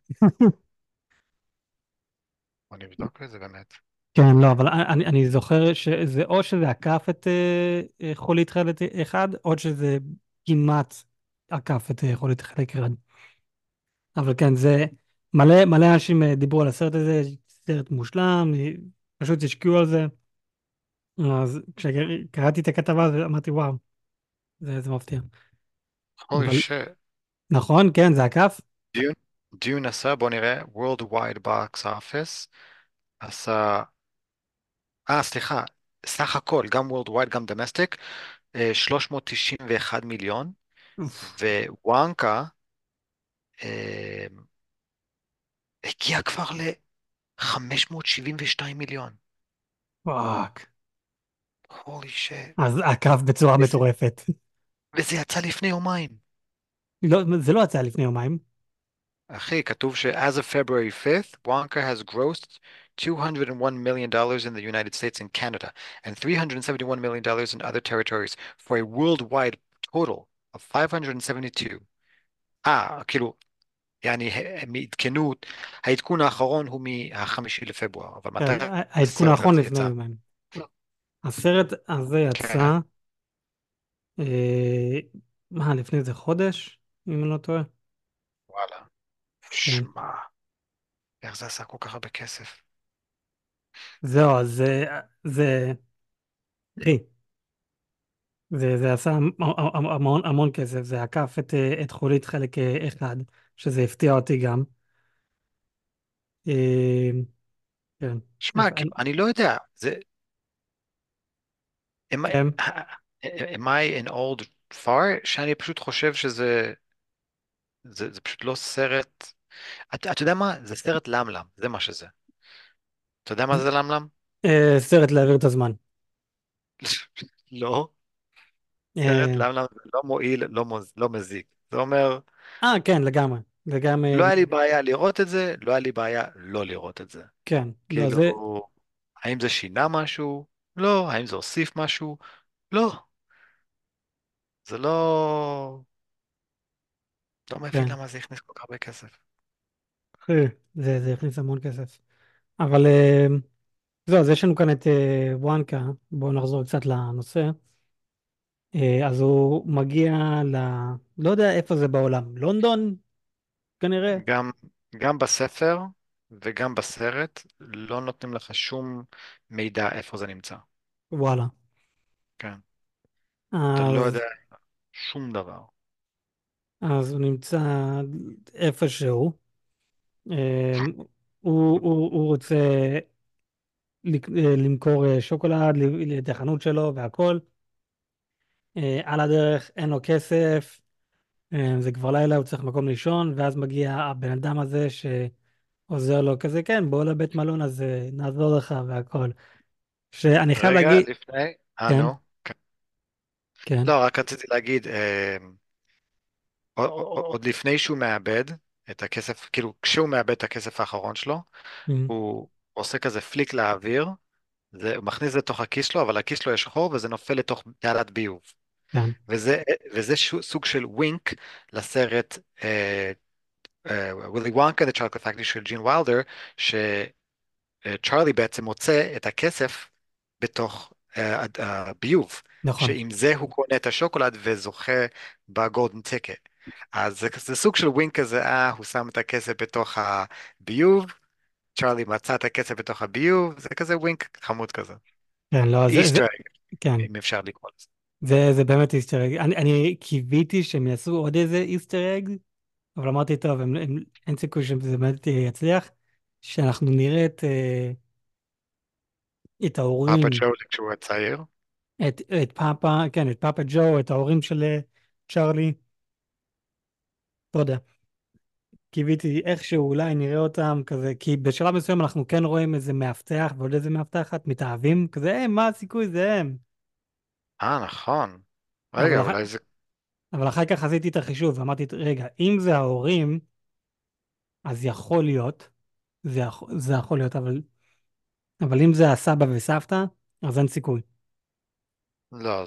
בוא נבדוק את זה באמת. כן, לא, אבל אני זוכר שזה או שזה עקף את חולית חלק אחד, או שזה כמעט עקף את חולית חלק אחד. אבל כן, זה מלא מלא אנשים דיברו על הסרט הזה, סרט מושלם, פשוט השקיעו על זה. אז כשקראתי את הכתבה הזאת אמרתי וואו, זה מפתיע. הולי אבל שיט. נכון, כן, זה עקף. דיון, דיון עשה, בוא נראה, Worldwide Box Office, עשה, סליחה, סך הכל, גם Worldwide, גם Domestic, 391 מיליון, אוף, ווונקה אה, הגיע כבר ל-572 מיליון. פאק. הולי שיט. אז עקף בצורה מטורפת. וזה יצא לפני יומיים. לא, זה לא יצא לפני יומיים. אחי, כתוב ש-as of February 5th, Wonka has grossed $201 million dollars in the United States and Canada, and $371 million dollars in other territories, for a worldwide total of 572. כאילו, יעני, הם עדכנו, העדכון האחרון הוא מהחמישי לפברואר, אבל מתי כן, העדכון הסרט האחרון הזה לפני יצא? יומיים. הסרט הזה כן, יצא, אה, לפני איזה חודש, אם אני לא טועה. וואלה. כן. שמע, איך זה עשה כל כך הרבה כסף? זהו, אז זה, אחי, זה עשה המון, המון כסף, זה עקף את חולית חלק אחד, שזה הפתיע אותי גם. אה, כן. שמע, כאילו, אני לא יודע, am I, כן. am I an old fart? שאני פשוט חושב זה פשוט לא סרט, אתה יודע מה? זה סרט למלם, זה מה שזה. אתה יודע מה זה למלם? סרט להעביר את הזמן. לא, סרט אה, למלם זה לא מועיל, לא מזיק. זה אומר, כן, לגמרי. לגמרי, לא היה לי בעיה לראות את זה, לא היה לי בעיה לא לראות את זה. כן. לא, כאילו, האם זה שינה משהו? לא. האם זה הוסיף משהו? לא. זה לא מבין כן. למה זה הכניס כל כך הרבה כסף. זה הכניס המון כסף. אבל זהו, אז יש לנו כאן את וואנקה, בואו נחזור קצת לנושא. אז הוא מגיע לא יודע איפה זה בעולם, לונדון כנראה? גם, גם בספר וגם בסרט לא נותנים לך שום מידע איפה זה נמצא. וואלה. כן. אתה לא יודע אז, שום דבר. אז הוא נמצא איפשהו. אה, הוא רוצה למכור שוקולד לחנות שלו והכל. על הדרך אין לו כסף, זה כבר לילה, הוא צריך מקום לישון, ואז מגיע הבן אדם הזה שעוזר לו כזה, כן, בוא לבית מלון הזה, נעזור לך והכל. שאני חייב רגע, להגיד, לפני, כן, נו. כן. כן, לא, רק רציתי להגיד, עוד לפני שהוא מאבד את הכסף, כאילו, כשהוא מאבד את הכסף האחרון שלו, mm, הוא עושה כזה פליק לאוויר, הוא מכניס את זה לתוך הכיס שלו, אבל הכיס שלו יש חור וזה נופל לתוך תעלת ביוב. כן, וזה סוג של ווינק לסרט ווילי וונקה, The Chocolate Factory של ג'ין וילדר, שצ'ארלי בעצם מוצא את הכסף בתוך הביוב, נכון, שעם זה הוא קונה את השוקולד וזוכה בגולדן טיקט. אז זה סוג של ווינק כזה, הוא שם את הכסף בתוך הביוב, צ'ארלי מצא את הכסף בתוך הביוב, זה כזה ווינק חמוד כזה. כן, לא, איסטר אג, כן, אם אפשר לקרוא לזה. זה באמת איסטר אג. אני קיוויתי שהם יעשו עוד איזה איסטר אג, אבל אמרתי, טוב, אין סיכוי שזה באמת יצליח, שאנחנו נראה את פאפה ההורים, ג'ו כשהוא הצעיר. את פאפה, כן, את פאפה ג'ו, את ההורים של צ'ארלי, לא יודע. קיוויתי איכשהו אולי נראה אותם כזה, כי בשלב מסוים אנחנו כן רואים איזה מאבטח ועוד איזה מאבטחת מתאהבים, כזה, מה הסיכוי, זה הם. נכון. אבל, רגע, אולי זה... אבל אחר כך עשיתי את החישוב ואמרתי, רגע, אם זה ההורים, אז יכול להיות, זה יכול להיות, אבל אם זה הסבא וסבתא, אז אין סיכוי. לא,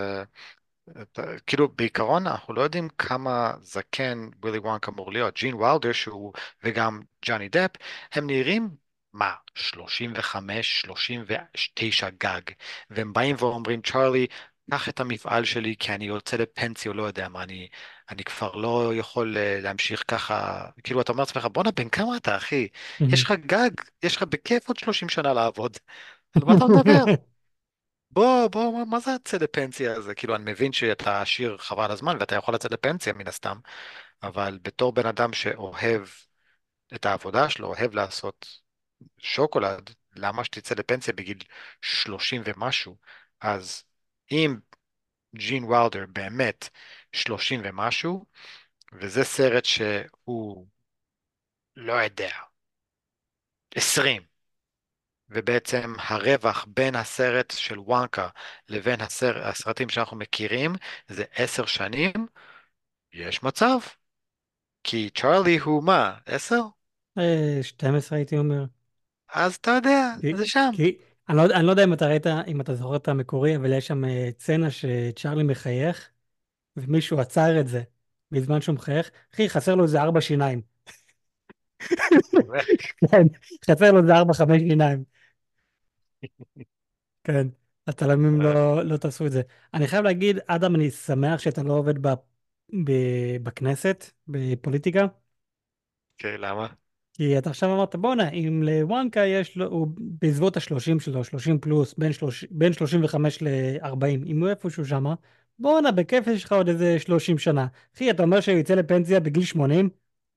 כאילו בעיקרון אנחנו לא יודעים כמה זקן ווילי וונק אמור להיות. ג'ין וילדר שהוא וגם ג'וני דפ הם נראים מה 35 39 גג, והם באים ואומרים צ'ארלי קח את המפעל שלי כי אני יוצא לפנסיה או לא יודע מה, אני כבר לא יכול להמשיך ככה. כאילו אתה אומר לעצמך בואנה בן כמה אתה אחי, יש לך גג, יש לך בכיף עוד 30 שנה לעבוד, על מה אתה מדבר? בוא, מה זה לצאת לפנסיה הזה? כאילו, אני מבין שאתה עשיר חבל על הזמן ואתה יכול לצאת לפנסיה מן הסתם, אבל בתור בן אדם שאוהב את העבודה שלו, אוהב לעשות שוקולד, למה שתצא לפנסיה בגיל 30 ומשהו? אז אם ג'ין וילדר באמת 30 ומשהו, וזה סרט שהוא, לא יודע, 20, ובעצם הרווח בין הסרט של וונקה לבין הסרטים שאנחנו מכירים זה 10 שנים, יש מצב. כי צ'ארלי הוא מה? 10? 12 הייתי אומר. אז אתה יודע, כי, זה שם. אני לא יודע אם אתה ראית, אם אתה זוכר את המקורי, אבל יש שם סצנה שצ'ארלי מחייך, ומישהו עצר את זה בזמן שהוא מחייך. אחי, חסר לו איזה 4 שיניים. באמת. כן, חסר לו איזה 4, 5 שיניים. כן, הצלמים לא תעשו את זה. אני חייב להגיד, אדם, אני שמח שאתה לא עובד ב, בכנסת, בפוליטיקה, אוקיי, למה? כי אתה עכשיו אמרת, בואנה, אם לוואנקה יש לו, הוא בסביבות ה-30 שלו, 30 פלוס, בין 35 ל-40, אם הוא איפשהו שמה, בואנה, בכיף יש לך עוד איזה 30 שנה. אחי, אתה אומר שהוא יצא לפנסיה בגיל 80?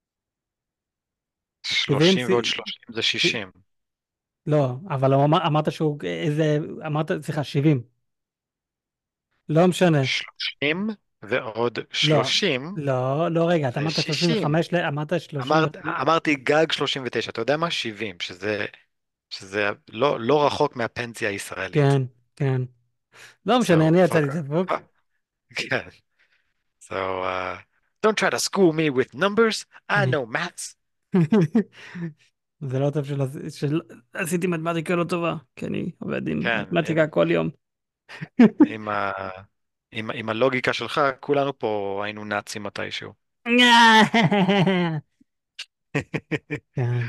70? 30 ועוד 30 זה 60. לא, אבל אמרת שהוא איזה, אמרת, סליחה, 70. לא משנה. 30 ועוד לא, 30 לא, רגע, אתה זה אמרת 60. 35, אמרת 30, אמרתי גג 39, אתה יודע מה? 70, שזה לא רחוק מהפנסיה הישראלית. כן, כן. לא משנה, So, אני fuck יצאתי her. דפוק. כן. So, don't try to school me with numbers, I know maths. זה לא טוב שעשיתי מתמטיקה לא טובה, כי אני עובד עם כן, מתמטיקה כל יום. עם, ה, עם הלוגיקה שלך, כולנו פה היינו נאצים מתישהו. כן.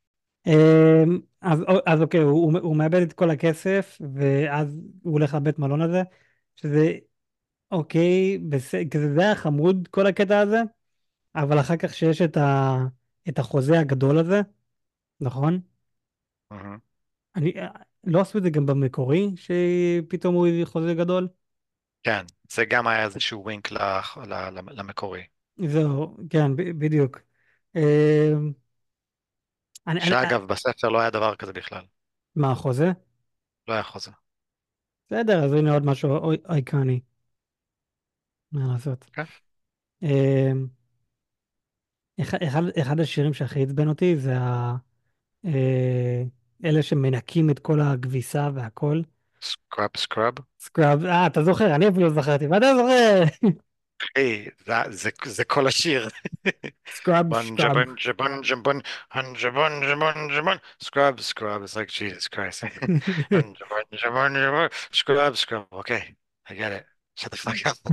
אז אוקיי, הוא מאבד את כל הכסף, ואז הוא הולך לבית מלון הזה, שזה אוקיי, כזה זה היה חמוד כל הקטע הזה, אבל אחר כך שיש את החוזה הגדול הזה, נכון? מהמם. לא עשו את זה גם במקורי, שפתאום הוא הביא חוזה גדול? כן, זה גם היה איזשהו ווינק למקורי. זהו, כן, בדיוק. אה, שאגב, בספר לא היה דבר כזה בכלל. מה החוזה? לא היה חוזה. בסדר, אז הנה עוד משהו איקוני. מה לעשות. כן. אה, אחד השירים שהכי עצבן אותי זה אה, אלה שמנקים את כל הכביסה והכל. סקראב סקראב. סקראב, אתה זוכר, אני אפילו לא זכרתי, ואתה זוכר. אחי, זה כל השיר. סקראב, בנג'ה סקראב. בנג'ה בנג'ה בנג'ה בנג'ה בנג'ה בנג'ה סקראב סקראב. It's like Jesus Christ. בנג'ה בנג'ה בנג'ה סקראב סקראב. Okay, I get it. Shut the fuck up.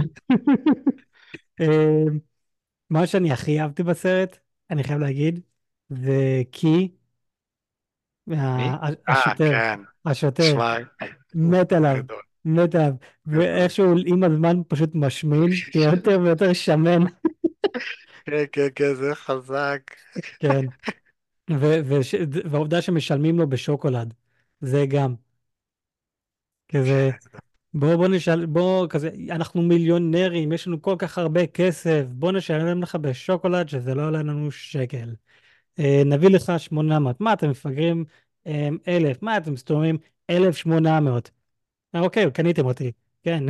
אה, מה שאני הכי אהבתי בסרט, אני חייב להגיד, זה קי, מי? השוטר, כן. השוטר, שמע, הוא מת עליו, גדול. מת עליו, גדול. ואיכשהו עם הזמן פשוט משמין, נהיה יותר ויותר שמן. כן, כן, כן, זה חזק. כן, והעובדה שמשלמים לו בשוקולד, זה גם, כזה, בוא נשאל, בוא, כזה, אנחנו מיליונרים, יש לנו כל כך הרבה כסף, בוא נשלם לך בשוקולד שזה לא עולה לנו שקל. נביא לך 800, מה אתם מפגרים? 1,000, מה אתם סתומים? 1,800. אוקיי, קניתם אותי, כן.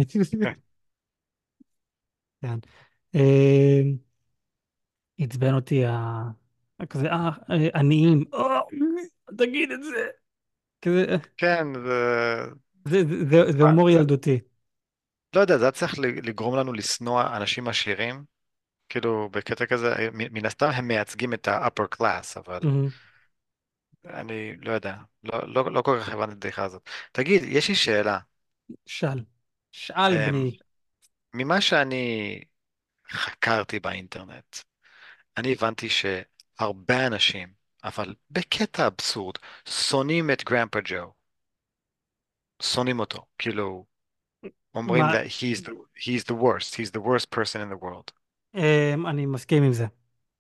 כן. אה, עצבן אותי כזה, עניים, תגיד את זה. כזה, כן, זה הומור ילדותי. לא יודע, זה היה צריך לגרום לנו לשנוא אנשים עשירים. כאילו, בקטע כזה, מן הסתם הם מייצגים את ה-upper class, אבל מהמם. אני לא יודע, לא כל כך הבנתי את הבדיחה הזאת. תגיד, יש לי שאלה. שאל, שאל אמ, בני. ממה שאני חקרתי באינטרנט, אני הבנתי שהרבה אנשים, אבל בקטע אבסורד, שונאים את גרמפא ג'ו. שונאים אותו. כאילו, אומרים מה, that he's the worst, he's the worst person in the world. אני מסכים עם זה.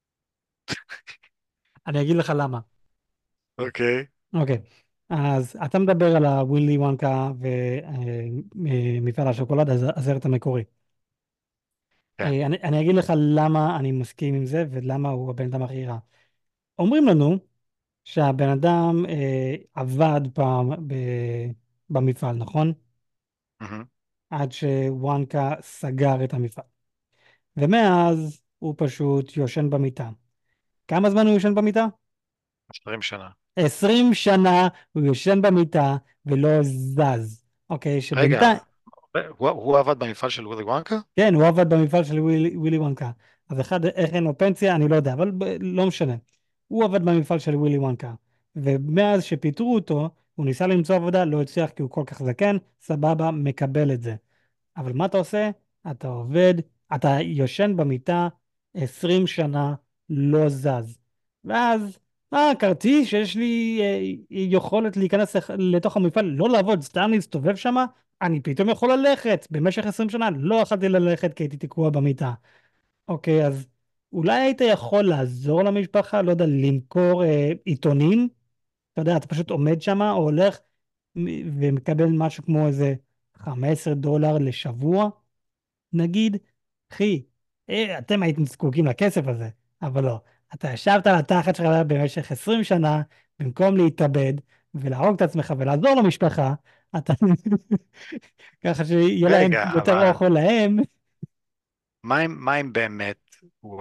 אני אגיד לך למה. אוקיי. אוקיי, אז אתה מדבר על הווילי וונקה ומפעל השוקולד, הסרט המקורי. כן. אני אגיד לך למה אני מסכים עם זה ולמה הוא הבן אדם הכי רע. אומרים לנו שהבן אדם עבד פעם במפעל, נכון? מהמם. עד שוונקה סגר את המפעל. ומאז הוא פשוט יושן במיטה. כמה זמן הוא יושן במיטה? 20 שנה. 20 שנה הוא יושן במיטה ולא זז. אוקיי, רגע, שבינתיים, הוא עבד במפעל של ווילי וונקה? כן, הוא עבד במפעל של ווילי וונקה. אז אחד, איך אין לו פנסיה, אני לא יודע, אבל לא משנה. הוא עבד במפעל של ווילי וונקה. ומאז שפיטרו אותו, הוא ניסה למצוא עבודה, לא הצליח כי הוא כל כך זקן, סבבה, מקבל את זה. אבל מה אתה עושה? אתה עובד, אתה יושן במיטה 20 שנה, לא זז. ואז, כרטיס שיש לי יכולת להיכנס לתוך המפעל, לא לעבוד, סתם להסתובב שם, אני פתאום יכול ללכת. במשך 20 שנה לא יכולתי ללכת כי הייתי תקוע במיטה. אוקיי, אז אולי היית יכול לעזור למשפחה, לא יודע, למכור עיתונים? אתה יודע, אתה פשוט עומד שם או הולך ומקבל משהו כמו איזה $15 לשבוע. נגיד, אחי, אתם הייתם זקוקים לכסף הזה, אבל לא. אתה ישבת על התחת שלך במשך 20 שנה, במקום להתאבד ולהרוג את עצמך ולעזור למשפחה, אתה... ככה שיהיה להם רגע, יותר אבל אוכל להם. מה אם באמת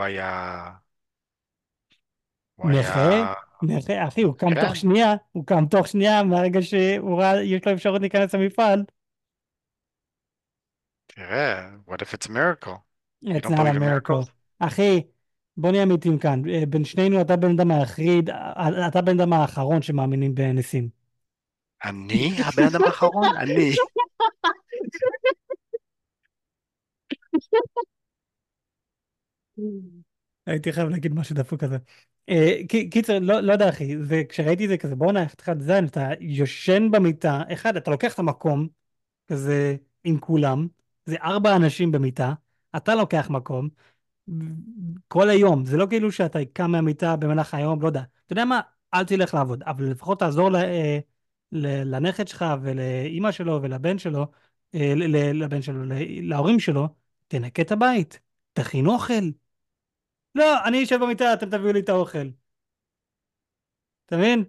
הוא נכה, היה, נכה, אחי, הוא קם תוך כן, שנייה, הוא קם תוך שנייה מהרגע שהוא ראה, יש לו אפשרות להיכנס למפעל. תראה, what if it's a miracle? You It's don't not a believe in miracle. miracles? אחי, בוא נהיה אמיתיים כאן. בין שנינו אתה בן אדם היחיד, אתה בן אדם האחרון שמאמינים בניסים. אני הבן אדם האחרון? אני. הייתי חייב להגיד משהו דפוק כזה. קיצר, לא יודע אחי, כשראיתי את זה כזה, בואנה, איך חתיכת זין, אתה יושן במיטה, אחד, אתה לוקח את המקום, כזה עם כולם, זה 4 אנשים במיטה, אתה לוקח מקום, כל היום, זה לא כאילו שאתה קם מהמיטה במהלך היום, לא יודע, אתה יודע מה, אל תלך לעבוד, אבל לפחות תעזור לנכד שלך ולאימא שלו ולבן שלו, לבן שלו, להורים שלו, תנקה את הבית, תכין אוכל. לא, אני אשב במיטה, אתם תביאו לי את האוכל. אתה מבין?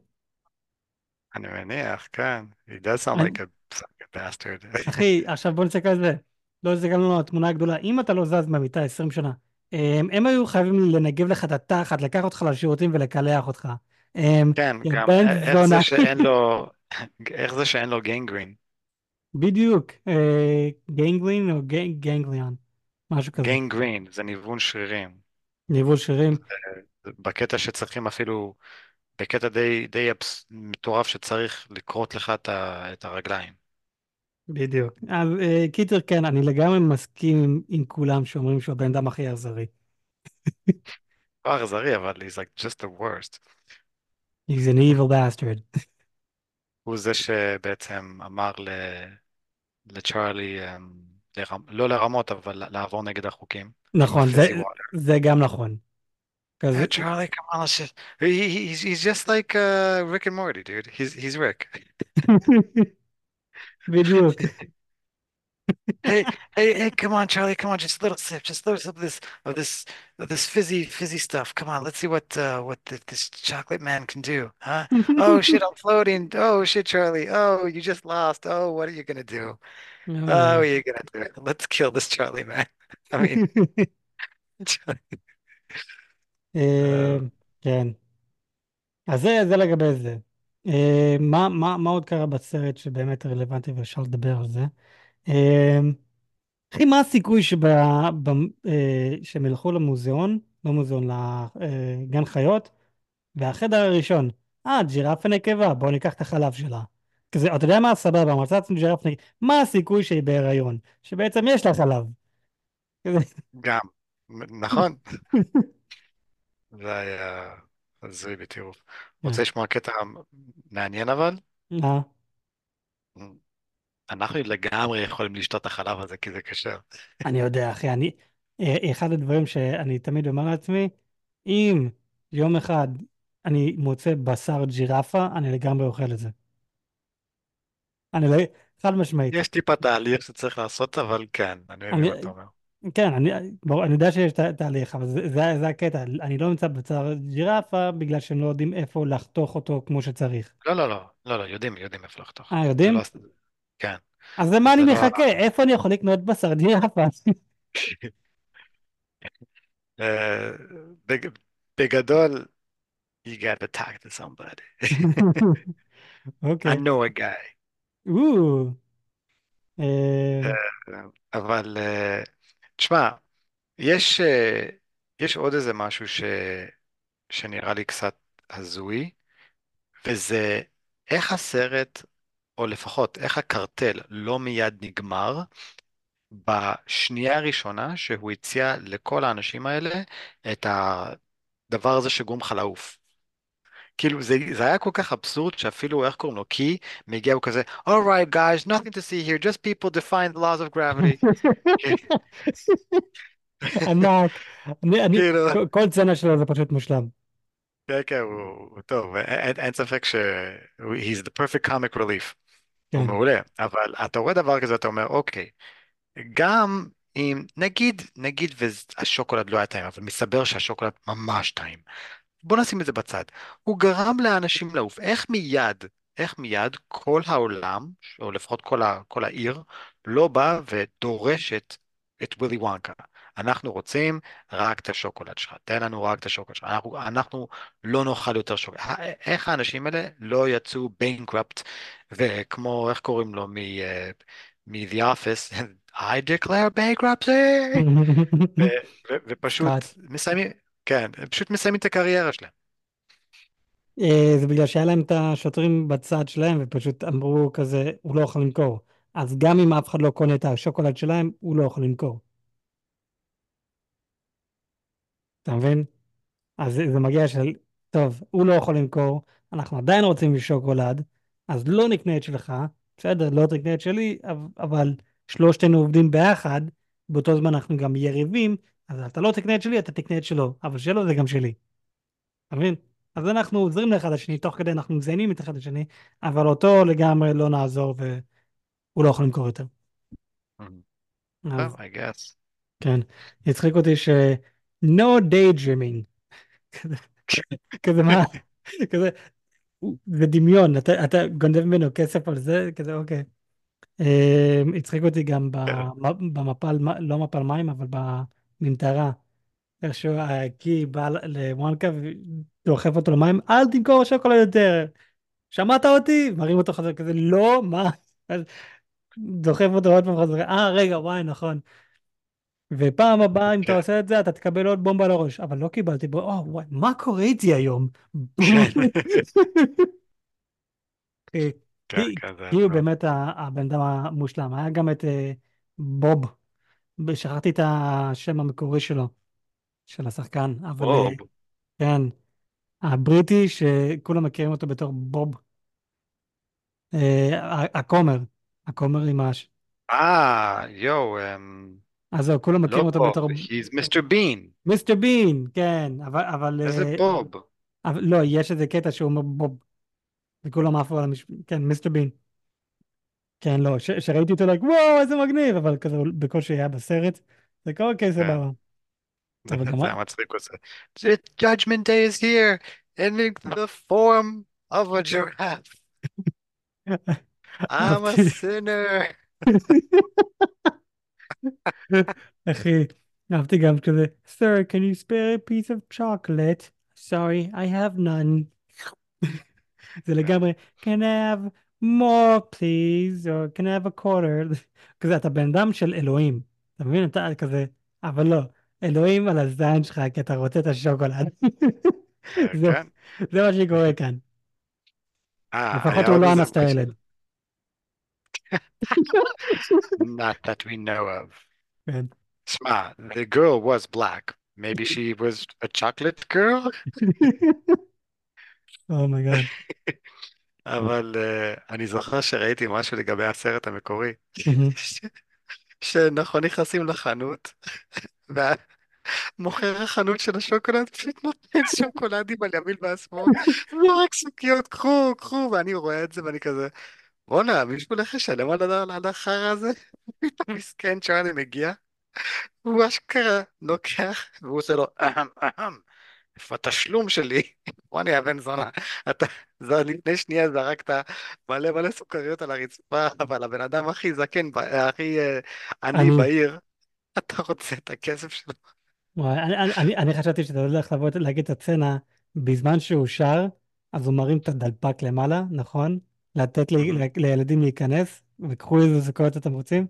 אני מניח, כן. He does sound אני- like a bastard. אחי, עכשיו בוא נסתכל על זה. לא הסתכלנו על התמונה הגדולה. אם אתה לא זז מהמיטה 20 שנה, הם היו חייבים לנגב לך את התחת, לקחת אותך לשירותים ולקלח אותך. כן, יא גם בן איך זה זונה. שאין לו, איך זה שאין לו גנגרין? בדיוק. גנגלין או גנגליון, משהו כזה. גנגרין, זה ניוון שרירים. ניבול שרירים. בקטע שצריכים אפילו, בקטע די מטורף שצריך לכרות לך את הרגליים. בדיוק. אז קיצר, כן, אני לגמרי מסכים עם כולם שאומרים שהוא הבן אדם הכי אכזרי. לא אכזרי, אבל he's like just the worst. He's an evil bastard. הוא זה שבעצם אמר לצ'ארלי, לא לרמות, אבל לעבור נגד החוקים עם נכון, הפיזי וואטר. זה גם נכון. כזה, Hey, Charlie, come on, let's just... he's just like Rick and Morty, dude. He's Rick. בדיוק. Hey, hey, come on, Charlie, come on, just a little sip, just a little sip of this fizzy stuff. Come on, let's see what this chocolate man can do, huh? Oh shit, I'm floating. Oh shit, Charlie. Oh, you just lost. Oh, what are you gonna do? Oh, what אוי. are you gonna do? Let's kill this Charlie man. I mean, אה, uh, כן, אז זה לגבי זה. מה עוד קרה בסרט שבאמת רלוונטי ואפשר לדבר על זה? אה, אחי, מה הסיכוי שהם ילכו למוזיאון, לא מוזיאון, לגן חיות, והחדר הראשון, ג'ירפה נקבה, בואו ניקח את החלב שלה. כזה, אתה יודע מה? סבבה, מצאנו ג'ירפה נקבה, מה הסיכוי שהיא בהיריון? שבעצם יש לה חלב. כזה, גם, נכון, זה היה הזוי בטירוף. כן. רוצה לשמוע קטע מעניין אבל? אה, אנחנו לגמרי יכולים לשתות את החלב הזה כי זה כשר. אני יודע, אחי, אחד הדברים שאני תמיד אומר לעצמי, אם יום אחד אני מוצא בשר ג'ירפה, אני לגמרי אוכל את זה. אני לא, חד משמעית. יש טיפה תהליך שצריך לעשות, אבל כן, אני מבין אני, מה אתה אומר. כן, ברור, אני יודע שיש תהליך, אבל זה הקטע. אני לא נמצא בשר ג'ירפה בגלל שהם לא יודעים איפה לחתוך אותו כמו שצריך. לא, לא, לא, לא, לא, יודעים איפה לחתוך. זה יודעים? לא, כן, אז למה אני זה לא, מחכה? איפה אני יכול לקנות בשר ג'ירפה? אה, בגדול, you gotta talk to somebody. I אוקיי. know a guy. או, אה, אבל, תשמע, יש, יש עוד איזה משהו שנראה לי קצת הזוי, וזה איך הסרט, או לפחות איך הקרטל לא מיד נגמר בשנייה הראשונה שהוא הציע לכל האנשים האלה את הדבר הזה שגורם לך לעוף. כאילו זה היה כל כך אבסורד שאפילו, איך קוראים לו? קי מגיע הוא כזה, alright guys, nothing to see here, just people define the laws of gravity. ענק. כאילו, כל צנע שלו זה פשוט מושלם. כן, כן, הוא טוב, אין ספק ש... he's the perfect comic relief. הוא כן. מעולה, אבל אתה רואה דבר כזה, אתה אומר, אוקיי, גם אם, נגיד והשוקולד לא היה טעים, אבל מסתבר שהשוקולד ממש טעים. בוא נשים את זה בצד. הוא גרם לאנשים לעוף. איך מיד כל העולם, או לפחות כל העיר, לא באה ודורשת את ווילי וונקה. אנחנו רוצים רק את השוקולד שלך, תן לנו רק את השוקולד שלך, אנחנו לא נאכל יותר שוקולד. איך האנשים האלה לא יצאו bankrupt, וכמו, איך קוראים לו, מ-The Office, I declare bankruptcy, ופשוט סקאט. מסיימים, כן, פשוט מסיימים את הקריירה שלהם. זה בגלל שהיה להם את השוטרים בצד שלהם ופשוט אמרו כזה, הוא לא יכול למכור. אז גם אם אף אחד לא קונה את השוקולד שלהם, הוא לא יכול למכור. אתה מבין? אז זה מגיע של, טוב, הוא לא יכול למכור, אנחנו עדיין רוצים שוקולד, אז לא נקנה את שלך, בסדר, לא תקנה את שלי, אבל שלושתנו עובדים ביחד, באותו זמן אנחנו גם יריבים, אז אתה לא תקנה את שלי, אתה תקנה את שלו, אבל שלו זה גם שלי. אתה מבין? אז אנחנו עוזרים לאחד השני, תוך כדי אנחנו מזיינים את אחד השני, אבל אותו לגמרי לא נעזור והוא לא יכול למכור יותר. Mhm. אז Oh, I guess. כן, הצחיק אותי ש... no daydreaming. כזה, כזה מה? כזה, זה דמיון, אתה גונב ממנו כסף על זה, כזה אוקיי. הצחיק אותי גם במפל, לא מפל מים, אבל בממטרה. איכשהו הקי בא לוונקה ודוחף אותו למים, אל תמכור שוקולד יותר. שמעת אותי? מרים אותו חזר כזה, לא, מה? אז דוחף אותו עוד פעם חזרה, רגע, וואי, נכון. ופעם הבאה, אם אתה כן, עושה את זה, אתה תקבל עוד בומבה לראש. אבל לא קיבלתי בו, וואי, מה קורה איתי היום? בום. כן, אה, כן, כי כן, זה כי הוא טוב. באמת הבן אדם המושלם. היה גם את בוב, שכחתי את השם המקורי שלו, של השחקן, אבל בוב. כן, הבריטי שכולם מכירים אותו בתור בוב, הכומר, הכומר עם יואו, אז זהו, כולם מכירים לא אותו בוב, בתור he's Mr. Bean. מיסטר בין, כן, איזה בוב? אבל לא, יש איזה קטע שהוא אומר בוב, וכולם עפו על כן, מיסטר בין, כן, לא, שראיתי אותו, like, וואו, איזה מגניב, אבל כזה, הוא בקושי היה בסרט, זה כאילו, אוקיי, כן, סבבה, אבל גם, זה היה מצחיק כזה. The judgment day is here, and in the form of a giraffe. I'm a אהבתי, sinner. אחי, אהבתי גם כזה, Sir, can you spare a piece of chocolate? Sorry, I have none. זה כן, לגמרי, can I have more please, or can I have a quarter? כזה, אתה בן אדם של אלוהים, אתה מבין? אתה כזה, אבל לא, אלוהים על הזין שלך, כי אתה רוצה את השוקולד. זה, כן. זה מה שקורה כאן. לפחות היה הוא עוד לא איזה אנס את מישהו, הילד. not that we know of. כן. שמע, the girl was black. Maybe she was a chocolate girl? אומייגאד. אבל אני זוכר שראיתי משהו לגבי הסרט המקורי, ש- שנכון נכנסים לחנות, והמוכר החנות של השוקולד פשוט נותן שוקולדים על ימין והשמאל, לא רק שקיות, קחו, קחו, ואני רואה את זה ואני כזה, בואנה, מישהו הולך לשלם על החרא הזה? פתאום מסכן צ'ארלי מגיע, הוא אשכרה לוקח, והוא עושה לו, אהם, איפה התשלום שלי? וואני הבן זונה, אתה, לפני שנייה זרקת מלא מלא סוכריות על הרצפה, אבל הבן אדם הכי זקן, הכי עני אני, בעיר, אתה רוצה את הכסף שלו? וואי, אני חשבתי שאתה הולך לבוא להגיד את הסצנה בזמן שהוא שר, אז הוא מרים את הדלפק למעלה, נכון? לתת מהמם. לילדים להיכנס, וקחו איזה זכויות אתם רוצים.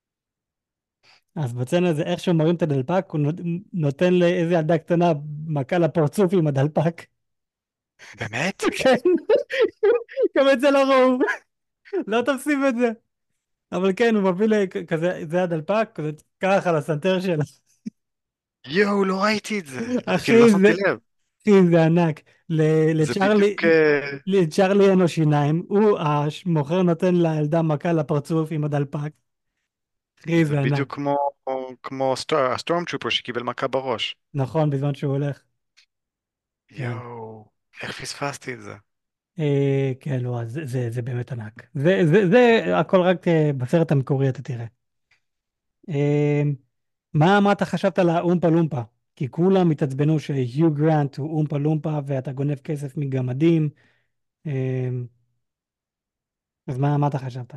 אז בסצנה הזה, איך שהוא מרים את הדלפק, הוא נותן לאיזה ילדה קטנה מכה לפרצוף עם הדלפק. באמת? כן, גם את זה לא ראו, לא תופסים את זה. אבל כן, הוא מביא כזה, זה הדלפק, כזה ככה לסנטר שלו. יואו, לא ראיתי את זה, כאילו לא אחי, שמתי לב. זה ענק. זה בדיוק, לצ'ארלי אין לו שיניים, הוא המוכר נותן לילדה מכה לפרצוף עם הדלפק. אחי, זה זה ענק. בדיוק כמו הסטורם טרופר שקיבל מכה בראש. נכון, בזמן שהוא הולך. כן. יואו, איך פספסתי את זה? כן, לא, זה באמת ענק. זה הכל רק בסרט המקורי אתה תראה. אה, מה אתה חשבת על האומפה לומפה? כי כולם התעצבנו שהיו גרנט הוא אומפה לומפה ואתה גונב כסף מגמדים. אה, אז מה אתה חשבת?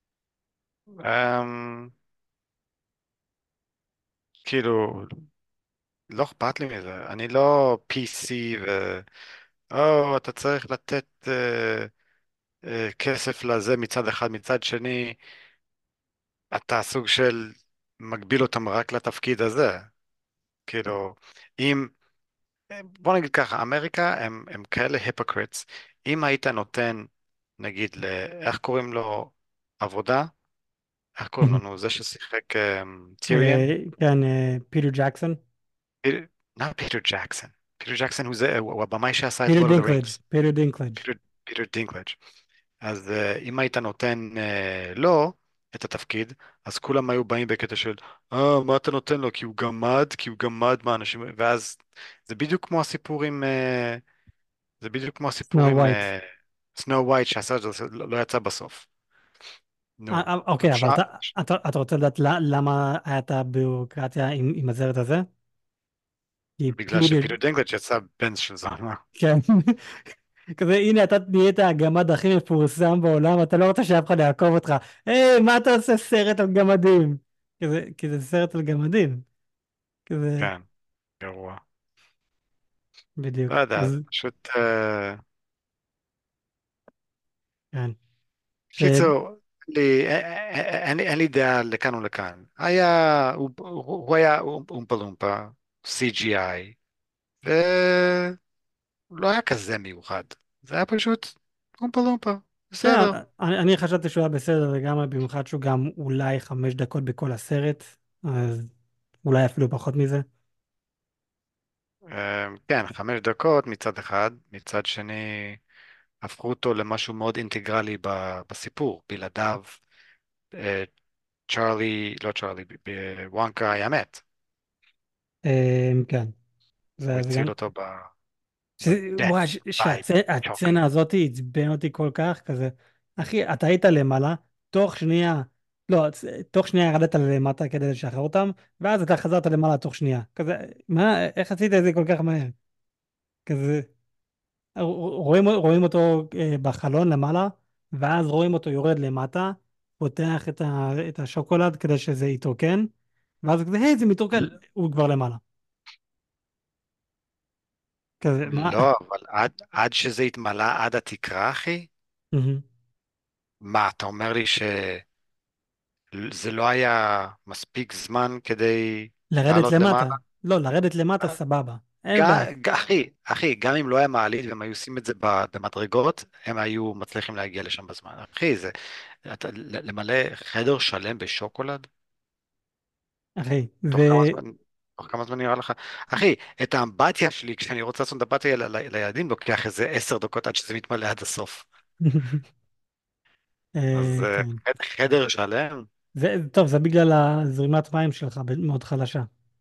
אמ, כאילו, לא אכפת לי מזה, אני לא PC או, אתה צריך לתת כסף לזה מצד אחד, מצד שני, אתה סוג של מגביל אותם רק לתפקיד הזה. כאילו, אם, בוא נגיד ככה, אמריקה הם כאלה היפוקריטס. אם היית נותן, נגיד, איך קוראים לו, עבודה? איך קוראים לנו? זה ששיחק טיריאן? כן, פיטר ג'קסון. פיטר ג'קסון. פיטר ג'קסון הוא הבמאי שעשה את פיטר לורד אוף דה דינקלג'. רינגס. פיטר דינקלג'. פיטר דינקלג'. אז אם היית נותן לו את התפקיד, אז כולם היו באים בקטע של, מה אתה נותן לו? כי הוא גמד, כי הוא גמד מהאנשים, ואז זה בדיוק כמו הסיפור עם, זה בדיוק כמו הסיפור סנואו עם ווייט. סנואו ווייט שעשה את זה, לא יצא בסוף. נו, אוקיי, אבל אתה רוצה לדעת למה הייתה ביורוקרטיה עם הסרט הזה? כי בגלל פיטר, שפיטר דינקלג' יצא בן של זונה. כן, כזה, הנה אתה נהיית הגמד הכי מפורסם בעולם, אתה לא רוצה שאף אחד יעקוב אותך. היי, מה אתה עושה סרט על גמדים? כזה, כי זה סרט על גמדים. כזה, כן, גרוע. לא בדיוק. יודע, אז, זה פשוט... כן. ש... קיצור, אין לי דעה לכאן ולכאן. הוא היה אומפה לומפה, CGI, ולא היה כזה מיוחד. זה היה פשוט אומפה לומפה, כן, בסדר. אני חשבתי שהוא היה בסדר לגמרי, במיוחד שהוא גם אולי 5 דקות בכל הסרט, אז אולי אפילו פחות מזה. כן, 5 דקות מצד אחד, מצד שני הפכו אותו למשהו מאוד אינטגרלי בסיפור. בלעדיו, אה, לא צ'ארלי, וונקה היה מת. כן, הוא זה גם... הציל אותו וואי, ב-death by שהסצנה chocolate. הזאת עצבן אותי כל כך, כזה, אחי, אתה היית למעלה, תוך שנייה, לא, תוך שנייה ירדת למטה כדי לשחרר אותם, ואז אתה חזרת למעלה תוך שנייה. כזה, מה, איך עשית את זה כל כך מהר? כזה, רואים אותו בחלון למעלה, ואז רואים אותו יורד למטה, פותח את השוקולד כדי שזה יתרוקן, ואז כזה, היי, זה מתרוקן, הוא כבר למעלה. כזה, מה? לא, אבל עד שזה התמלא עד התקרה, אחי? מה, אתה אומר לי שזה לא היה מספיק זמן כדי לרדת לעלות למעלה? למטה. לא, לרדת למטה סבבה. אין בעיה. אחי, גם אם לא היה מעלית והם היו עושים את זה במדרגות, הם היו מצליחים להגיע לשם בזמן. אחי, למלא חדר שלם בשוקולד? אחי, תוך כמה זמן, תוך כמה זמן נראה לך? אחי, את האמבטיה שלי, כשאני רוצה לעשות אמבטיה לילדים, לוקח איזה 10 דקות עד שזה מתמלא עד הסוף. אז כן. חדר שלם? טוב, זה בגלל הזרימת מים שלך מאוד חלשה.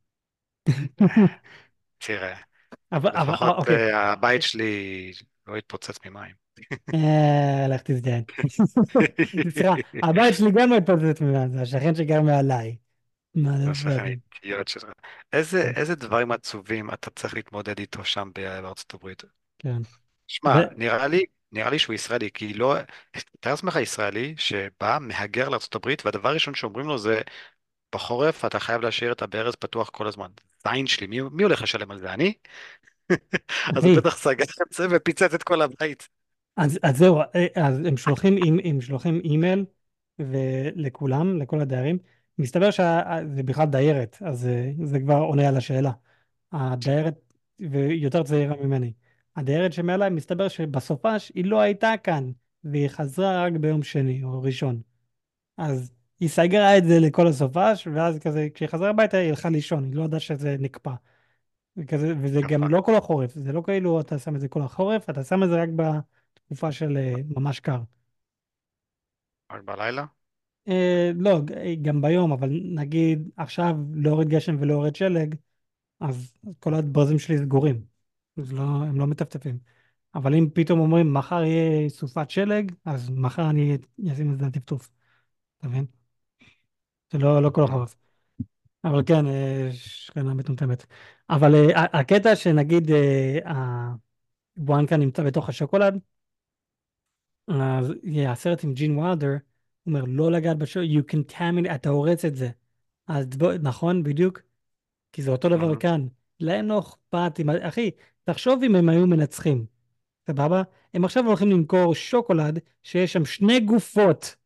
תראה, אבל, לפחות אוקיי. הבית שלי לא התפוצץ ממים. לך תזדיין. סליחה, הבית שלי גם לא התפוצץ ממנו, זה השכן שגר מעליי. מה זה השכן פאקינג? האידיוט שלך. איזה דברים עצובים אתה צריך להתמודד איתו שם בארצות הברית? כן. שמע, נראה לי שהוא ישראלי, כי לא... תאר לעצמך ישראלי שבא, מהגר לארצות הברית, והדבר הראשון שאומרים לו זה, בחורף אתה חייב להשאיר את הברז פתוח כל הזמן. זין שלי, מי הולך לשלם על זה? אני? אז הוא אחי, בטח סגר את זה ופיצץ את כל הבית. אז זהו, אז הם שולחים אימייל לכולם, לכל הדיירים. מסתבר שזה בכלל דיירת, אז זה כבר עונה על השאלה. הדיירת, ויותר צעירה ממני. הדיירת שמעליי, מסתבר שבסופש היא לא הייתה כאן, והיא חזרה רק ביום שני או ראשון. אז היא סגרה את זה לכל הסופש, ואז כזה, כשהיא חזרה הביתה היא הלכה לישון, היא לא ידעה שזה נקפא. וזה גם יפה, לא כל החורף, זה לא כאילו אתה שם את זה כל החורף, אתה שם את זה רק בתקופה של ממש קר. רק בלילה? לא, גם ביום, אבל נגיד עכשיו לא יורד גשם ולא יורד שלג, אז כל הברזים שלי סגורים. אז לא, הם לא מטפטפים. אבל אם פתאום אומרים מחר יהיה סופת שלג, אז מחר אני אשים את זה על טפטוף. אתה מבין? זה לא כל Mm. החורף. אבל כן, שכנה מטומטמת. אבל הקטע שנגיד הבואנקה נמצא בתוך השוקולד, אז הסרט עם ג'ין וילדר, הוא אומר לא לגעת בשוקולד, you contaminate, אתה הורס את זה. אז נכון, בדיוק, כי זה אותו דבר Mhm. כאן. להם לא אכפת, אחי, תחשוב אם הם היו מנצחים. סבבה? הם עכשיו הולכים למכור שוקולד שיש שם 2 גופות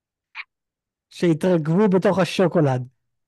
שהתרכבו בתוך השוקולד,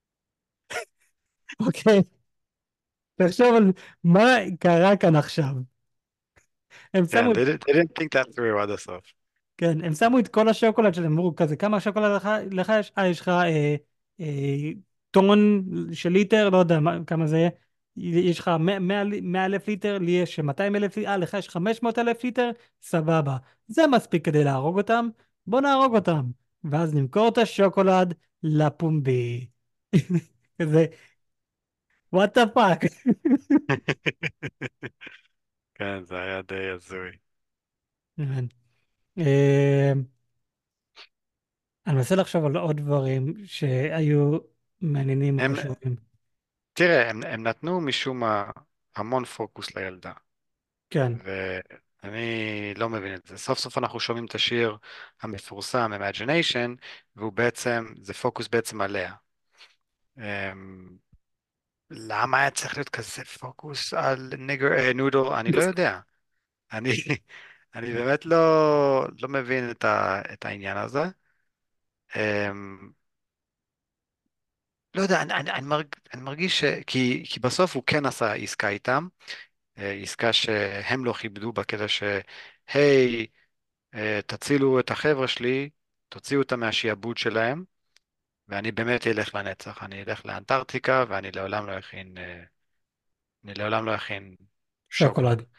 אוקיי? תחשוב על מה קרה כאן עכשיו. הם שמו, כן, they didn't think that through עד הסוף. כן, הם שמו את כל השוקולד שלהם, אמרו כזה, כמה שוקולד לך יש? יש לך אה, טון של ליטר, לא יודע כמה זה יהיה. יש לך 100 אלף ליטר, לי יש 200 אלף ליטר, לך יש 500 אלף ליטר, סבבה. זה מספיק כדי להרוג אותם, בוא נהרוג אותם. ואז נמכור את השוקולד לפומבי. כזה, what the fuck. כן, זה היה די הזוי. כן. אה, אני מנסה לחשוב על עוד דברים שהיו מעניינים או הם, חשובים. תראה, הם נתנו משום מה המון פוקוס לילדה. כן. אני לא מבין את זה. סוף סוף אנחנו שומעים את השיר המפורסם, Imagination, והוא בעצם, זה פוקוס בעצם עליה. אמ, למה היה צריך להיות כזה פוקוס על נודל? אני לא יודע. אני, אני באמת לא מבין את העניין הזה. אמ, לא יודע, אני מרגיש כי בסוף הוא כן עשה עסקה איתם, עסקה שהם לא כיבדו בקטע היי, תצילו את החבר'ה שלי, תוציאו אותם מהשיעבוד שלהם, ואני באמת אלך לנצח. אני אלך לאנטארקטיקה, ואני לעולם לא אכין, אני לעולם לא אכין שוקולד. שוקולד.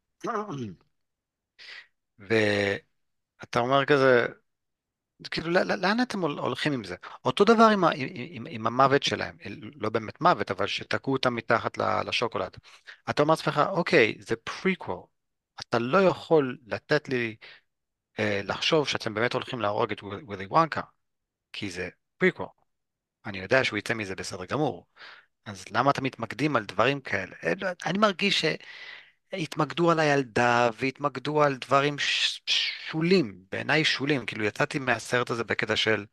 ואתה אומר כזה, כאילו, לאן אתם הולכים עם זה? אותו דבר עם המוות שלהם, לא באמת מוות, אבל שתקעו אותם מתחת לשוקולד. אתה אומר לעצמך, אוקיי, זה פריקוול. אתה לא יכול לתת לי לחשוב שאתם באמת הולכים להרוג את ווילי וונקה, כי זה פריקוול. אני יודע שהוא יצא מזה בסדר גמור. אז למה אתם מתמקדים על דברים כאלה? אני מרגיש שהתמקדו על הילדה והתמקדו על דברים שולים, בעיניי שולים. כאילו יצאתי מהסרט הזה בקטע של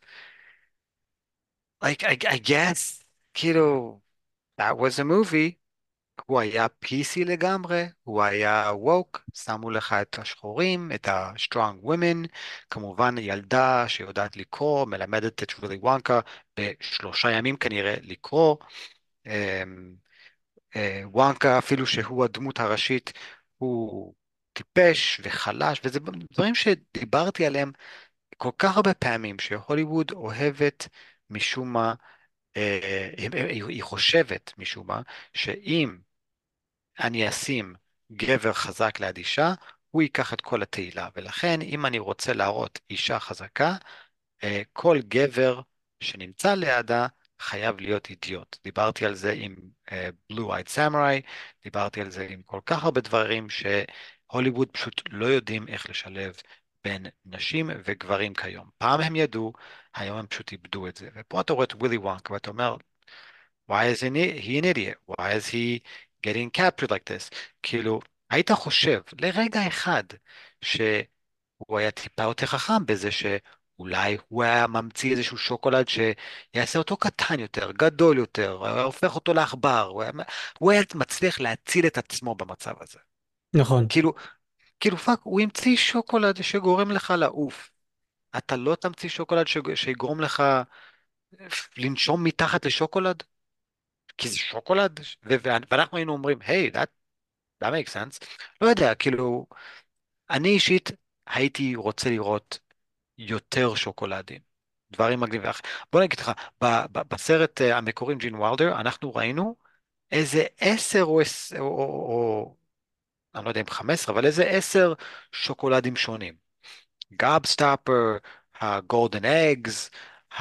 I guess, כאילו, that was a movie. הוא היה PC לגמרי, הוא היה woke, שמו לך את השחורים, את ה-strong women, כמובן ילדה שיודעת לקרוא, מלמדת את ווילי וונקה ב3 ימים כנראה לקרוא. אמ, וונקה, אפילו שהוא הדמות הראשית, הוא טיפש וחלש, וזה דברים שדיברתי עליהם כל כך הרבה פעמים, שהוליווד אוהבת משום מה, היא חושבת משום מה, שאם אני אשים גבר חזק ליד אישה, הוא ייקח את כל התהילה. ולכן, אם אני רוצה להראות אישה חזקה, כל גבר שנמצא לידה חייב להיות אידיוט. דיברתי על זה עם Blue Eyed Samurai, דיברתי על זה עם כל כך הרבה דברים שהוליווד פשוט לא יודעים איך לשלב בין נשים וגברים כיום. פעם הם ידעו, היום הם פשוט איבדו את זה. ופה אתה רואה את ווילי וונק ואתה אומר, why is he an idiot? Why is he getting captured like this? כאילו, היית חושב לרגע אחד שהוא היה טיפה יותר חכם בזה שאולי הוא היה ממציא איזשהו שוקולד שיעשה אותו קטן יותר, גדול יותר, הוא היה הופך אותו לעכבר, הוא היה מצליח להציל את עצמו במצב הזה. נכון. כאילו, כאילו פאק, הוא המציא שוקולד שגורם לך לעוף. אתה לא תמציא שוקולד שיגרום לך לנשום מתחת לשוקולד? כי זה שוקולד, ואנחנו היינו אומרים, היי, that makes sense. לא יודע, כאילו, אני אישית הייתי רוצה לראות יותר שוקולדים, דברים מגניבים. בוא נגיד לך, בסרט המקורי עם ג'ין וילדר, אנחנו ראינו איזה 10 או אני לא יודע אם 15, אבל איזה 10 שוקולדים שונים. גאבסטאפר, הגולדן אגס,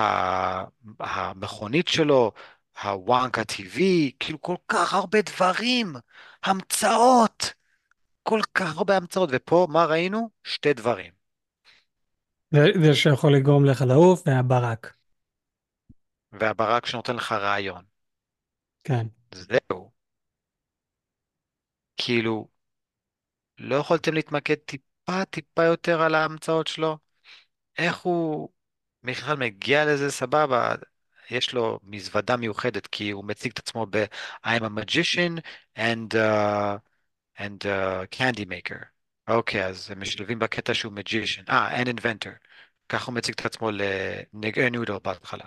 המכונית שלו, הוואנקה TV, כאילו כל כך הרבה דברים, המצאות, כל כך הרבה המצאות, ופה מה ראינו? 2 דברים. זה שיכול לגרום לך לעוף, והברק. והברק שנותן לך רעיון. כן. זהו. כאילו, לא יכולתם להתמקד טיפה טיפה יותר על ההמצאות שלו? איך הוא בכלל מגיע לזה? סבבה, יש לו מזוודה מיוחדת כי הוא מציג את עצמו I'm a magician and, candy maker. אוקיי, אז הם משלבים בקטע שהוא magician. and inventor. ככה הוא מציג את עצמו לנודל בהתחלה.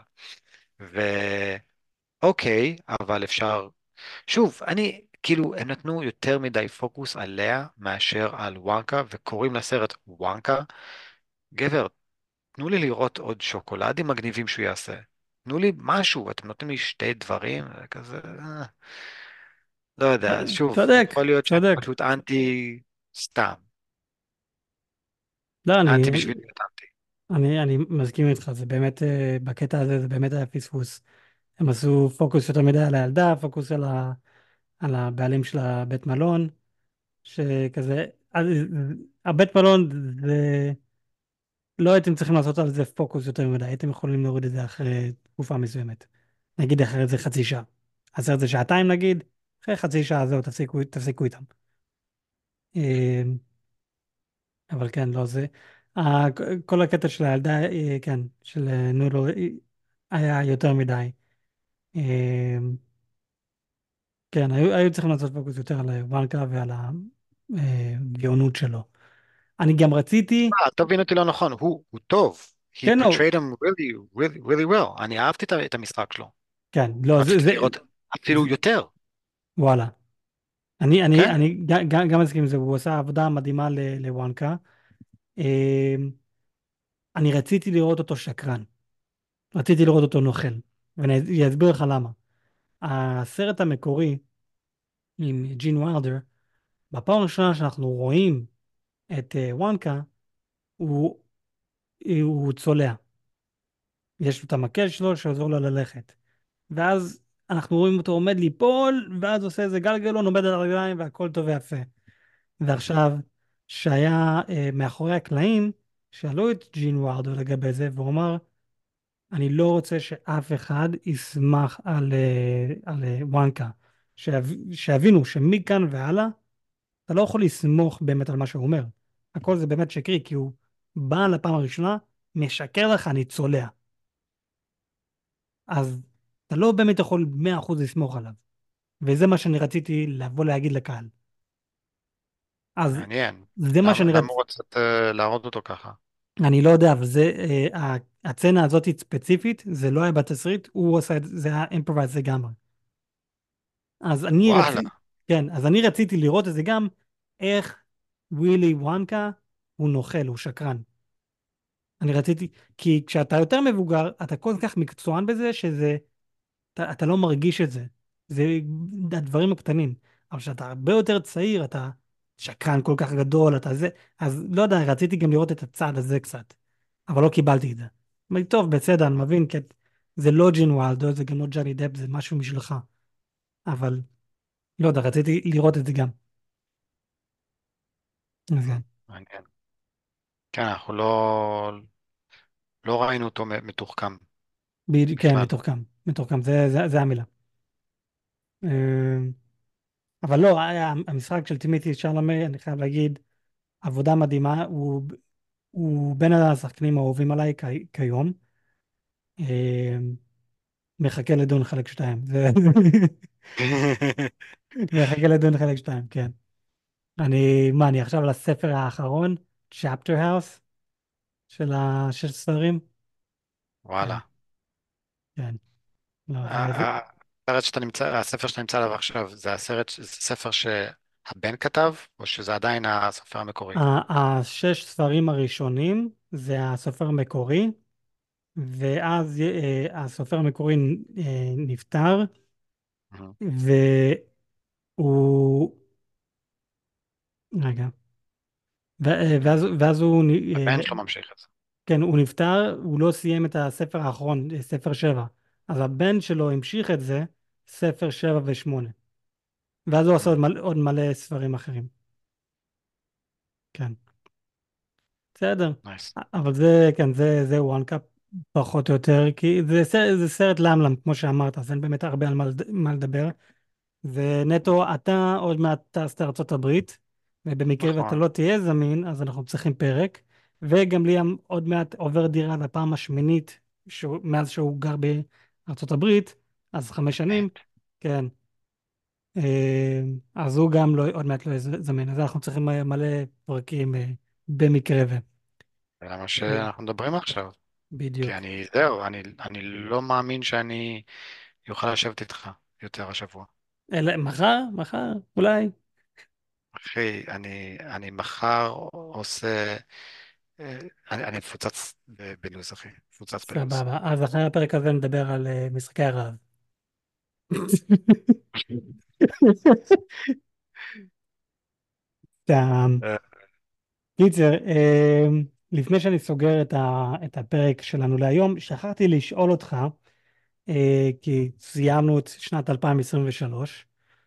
ואוקיי, אבל אפשר... שוב, כאילו, הם נתנו יותר מדי פוקוס עליה מאשר על וונקה, וקוראים לסרט וונקה. גבר, תנו לי לראות עוד שוקולדים מגניבים שהוא יעשה. תנו לי משהו, אתם נותנים לי 2 דברים, זה כזה... לא יודע, שוב, צודק, יכול להיות שאני צודק. פשוט אנטי סתם. לא, אנטי בשביל להיות אנטי. אני מסכים איתך, זה באמת, בקטע הזה זה באמת היה פספוס. הם עשו פוקוס יותר מדי על הילדה, פוקוס על הבעלים של הבית מלון, שכזה, הבית מלון זה, לא הייתם צריכים לעשות על זה פוקוס יותר מדי, הייתם יכולים להוריד את זה אחרי תקופה מסוימת. נגיד אחרי זה חצי שעה. הסרט זה שעתיים נגיד, אחרי חצי שעה זהו, תפסיקו איתם. אבל כן, לא זה. ה- כל הקטע של הילדה, כן, של נודו, היה יותר מדי. אה, כן, היו צריכים לעשות פוקוס יותר על וונקה ועל הגאונות שלו. אני גם רציתי, אל תבין אותי לא נכון, הוא טוב. He כן, לא, portrayed him really, really, really well. אני אהבתי את המשחק שלו. כן, לא, רציתי לראות אפילו יותר. וואלה. אני, כן? אני גם מסכים עם זה, הוא עשה עבודה מדהימה לוונקה. אה, אני רציתי לראות אותו שקרן, רציתי לראות אותו נוכל, ואני אסביר לך למה. הסרט המקורי עם ג'ין וילדר, בפעם הראשונה שאנחנו רואים את וונקה, הוא, הוא צולע. יש לו את המקל שלו שעוזר לו ללכת. ואז אנחנו רואים אותו עומד ליפול, ואז עושה איזה גלגלון, עומד על הרגליים, והכל טוב ויפה. מהמם. ועכשיו, שהיה מאחורי הקלעים, שאלו את ג'ין וורדו לגבי זה, והוא אמר, אני לא רוצה שאף אחד יסמך על וואנקה. שיבינו שמכאן והלאה, אתה לא יכול לסמוך באמת על מה שהוא אומר. הכל זה באמת שקרי, כי הוא בא לפעם הראשונה, משקר לך, אני צולע. אז אתה לא באמת יכול 100% לסמוך עליו. וזה מה שאני רציתי לבוא להגיד לקהל. אז מעניין. זה מה שאני למה רציתי. הוא רוצה להראות אותו ככה? אני לא יודע, אבל זה, הצצנה הזאת ספציפית, זה לא היה בתסריט, הוא עשה את זה, זה היה אימפרוויז לגמרי. אז אני וואלה. רציתי, כן, אז אני רציתי לראות את זה גם, איך ווילי וונקה הוא נוכל, הוא שקרן. אני רציתי, כי כשאתה יותר מבוגר, אתה כל כך מקצוען בזה, שזה, אתה לא מרגיש את זה. זה הדברים הקטנים. אבל כשאתה הרבה יותר צעיר, אתה שקרן כל כך גדול, אתה זה, אז לא יודע, רציתי גם לראות את הצד הזה קצת. אבל לא קיבלתי את זה. אמרתי, טוב, בסדר, אני מבין, כי זה לא ג'ין וילדו, זה גם לא ג'וני דפ, זה משהו משלך. אבל לא יודע, רציתי לראות את זה גם. אז כן, מעניין. כן, אנחנו לא ראינו אותו מתוחכם כן, בכלל. מתוחכם, מתוחכם, זה המילה. אה, אבל לא, המשחק של טימיתי שלמה, אני חייב להגיד, עבודה מדהימה, הוא בין השחקנים האהובים עליי כיום. אה, מחכה לדון חלק 2. מחכה לדון חלק 2, כן. אני עכשיו על הספר האחרון, Chapter House, של השש ספרים? כן, וואלה. כן. לא, הספר שאתה נמצא עליו עכשיו, זה ספר שהבן כתב, או שזה עדיין הסופר המקורי? השש ספרים הראשונים זה הסופר המקורי, ואז הסופר המקורי נפטר, מהמם. והוא... רגע. ואז הוא... הבן שלו ממשיך את זה. כן, הוא נפטר, הוא לא סיים את הספר האחרון, ספר 7. אז הבן שלו המשיך את זה, ספר 7 ו-8. ואז הוא עשה עוד מלא ספרים אחרים. כן, בסדר. נייס. אבל זה, כן, זה וואן קאפ פחות או יותר, כי זה סרט למלם, כמו שאמרת, אז אין באמת הרבה על מה לדבר. ונטו, אתה עוד מעט טס לארצות הברית, ובמקרה ואתה נכון. לא תהיה זמין, אז אנחנו צריכים פרק. וגם ליאם עוד מעט עובר דירה לפעם השמינית, מאז שהוא גר בארצות הברית, אז 5 שנים, באמת. כן. אז הוא גם לא, עוד מעט לא יהיה זמין, אז אנחנו צריכים מלא פרקים במקרה ו... זה למה אה, שאנחנו מדברים עכשיו. כי בדיוק. זהו, אני לא מאמין שאני אוכל לשבת איתך יותר השבוע. אלא מחר, אולי. אחי, אני מחר עושה, אה, אני מפוצץ בלו"ז, אחי. מפוצץ בלו"ז. סבבה. אז אחרי הפרק הזה נדבר על משחקי הרעב. סתם. אה, קיצר, לפני שאני סוגר את הפרק שלנו להיום, שכחתי לשאול אותך, כי סיימנו את שנת 2023,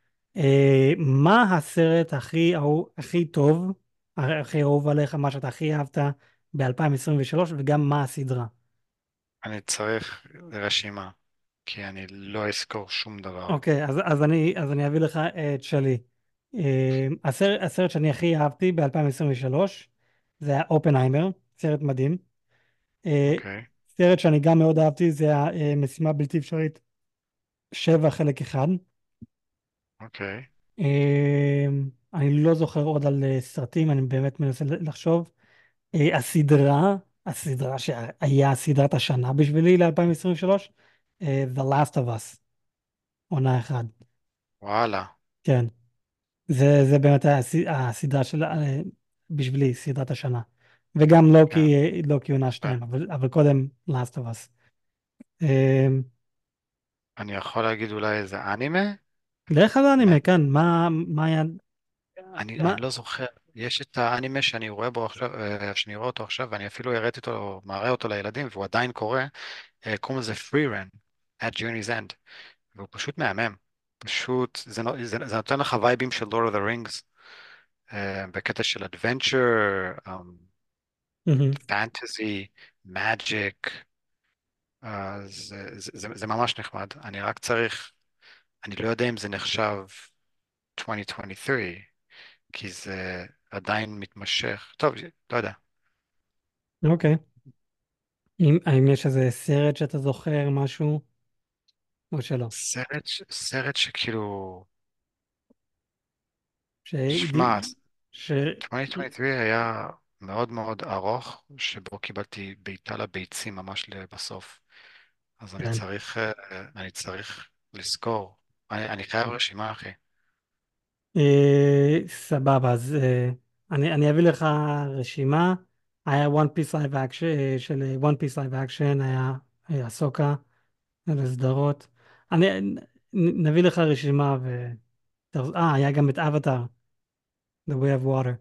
מה הסרט הכי טוב, הכי אהוב עליך, מה שאתה הכי אהבת ב-2023, וגם מה הסדרה? אני צריך רשימה, כי אני לא אזכור שום דבר. אוקיי, אז אני אביא לך את שלי. הסרט שאני הכי אהבתי ב-2023, זה היה אופנהיימר, סרט מדהים. אה, אוקיי, סרט שאני גם מאוד אהבתי זה המשימה בלתי אפשרית 7 חלק 1. אוקיי. אה, אני לא זוכר עוד על סרטים, אני באמת מנסה לחשוב. הסדרה שהיה סדרת השנה בשבילי ל-2023, The Last of Us, עונה 1. וואלה, כן, זה באמת היה הסדרה של, בשבילי, סדרת השנה. וגם כן. לוקי עונה אה, 2, אבל קודם Last of Us. אה, אני יכול להגיד אולי איזה אנימה? דרך אגב אנימה, כן, מה היה, מה, אני לא זוכר. יש את האנימה שאני רואה בו עכשיו, שאני רואה אותו עכשיו, ואני אפילו הראיתי אותו, מראה אותו לילדים, והוא עדיין קורה. קוראים לזה Free Run, at Journey's End, והוא פשוט מהמם. פשוט, זה נותן לך וייבים של Lord of the Rings, בקטע של adventure, מהמם. fantasy, magic, זה ממש נחמד. אני רק צריך, אני לא יודע אם זה נחשב 2023, כי זה עדיין מתמשך. טוב, לא יודע. אוקיי. האם יש איזה סרט שאתה זוכר משהו, או שלא? סרט שכאילו, ש... שמע, ש... 2023 היה מאוד מאוד ארוך, שבו קיבלתי בעיטה לביצים ממש בסוף. אז כן. אני צריך לזכור. אני חייב רשימה, אחי. סבבה, אז אני אביא לך רשימה. היה One Piece Live Action, של One Piece Live Action, היה אסוקה, אלה סדרות. נביא לך רשימה היה גם את אבטאר, The Way of Water.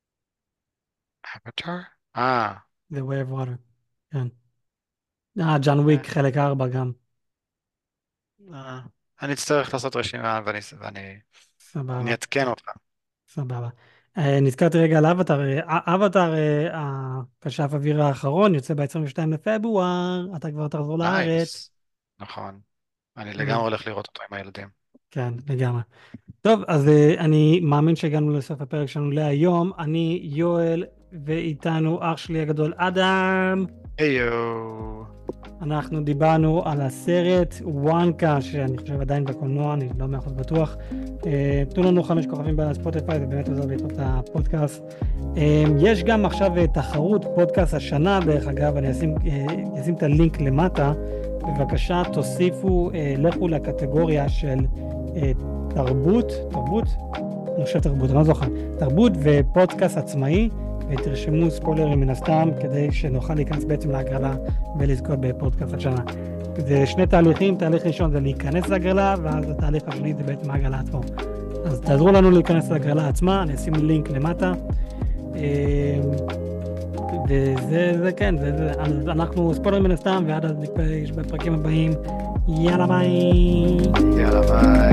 אבטאר? The Way of Water, כן. ג'ון אה, וויק, חלק 4 גם. אה. אני אצטרך לעשות רשימה ואני סבבה, אעדכן אותך. סבבה. נזכרתי רגע על אבטאר. אבטאר, הכשף אוויר האחרון, יוצא ב-22 לפברואר, אתה כבר תחזור לארץ. נייס. נכון. אני ו- לגמרי הולך לראות אותו עם הילדים. כן, לגמרי. טוב, אז אני מאמין שהגענו לסוף הפרק שלנו להיום. אני יואל, ואיתנו אח שלי הגדול אדם. היו. אנחנו דיברנו על הסרט וואנקה, שאני חושב עדיין בקולנוע, אני לא 100% בטוח. תנו לנו 5 כוכבים בספוטיפיי, זה באמת עוזר לדחוף את הפודקאסט. יש גם עכשיו תחרות פודקאסט השנה, דרך אגב, אני אשים את הלינק למטה. בבקשה תוסיפו, לכו לקטגוריה של תרבות, אני חושב תרבות, אני לא זוכר, תרבות ופודקאסט עצמאי, ותרשמו ספוילרים מן הסתם, כדי שנוכל להיכנס בעצם להגרלה ולזכות בפודקאסט השנה. זה שני תהליכים, תהליך ראשון זה להיכנס להגרלה, ואז התהליך השני זה בעצם ההגרלה עצמו. אז תעזרו לנו להיכנס להגרלה עצמה, אני אשים לינק למטה. וזה כן, אז אנחנו ספוילרים מן הסתם, ועד אז נתפגש בפרקים הבאים. יאללה ביי. יאללה ביי.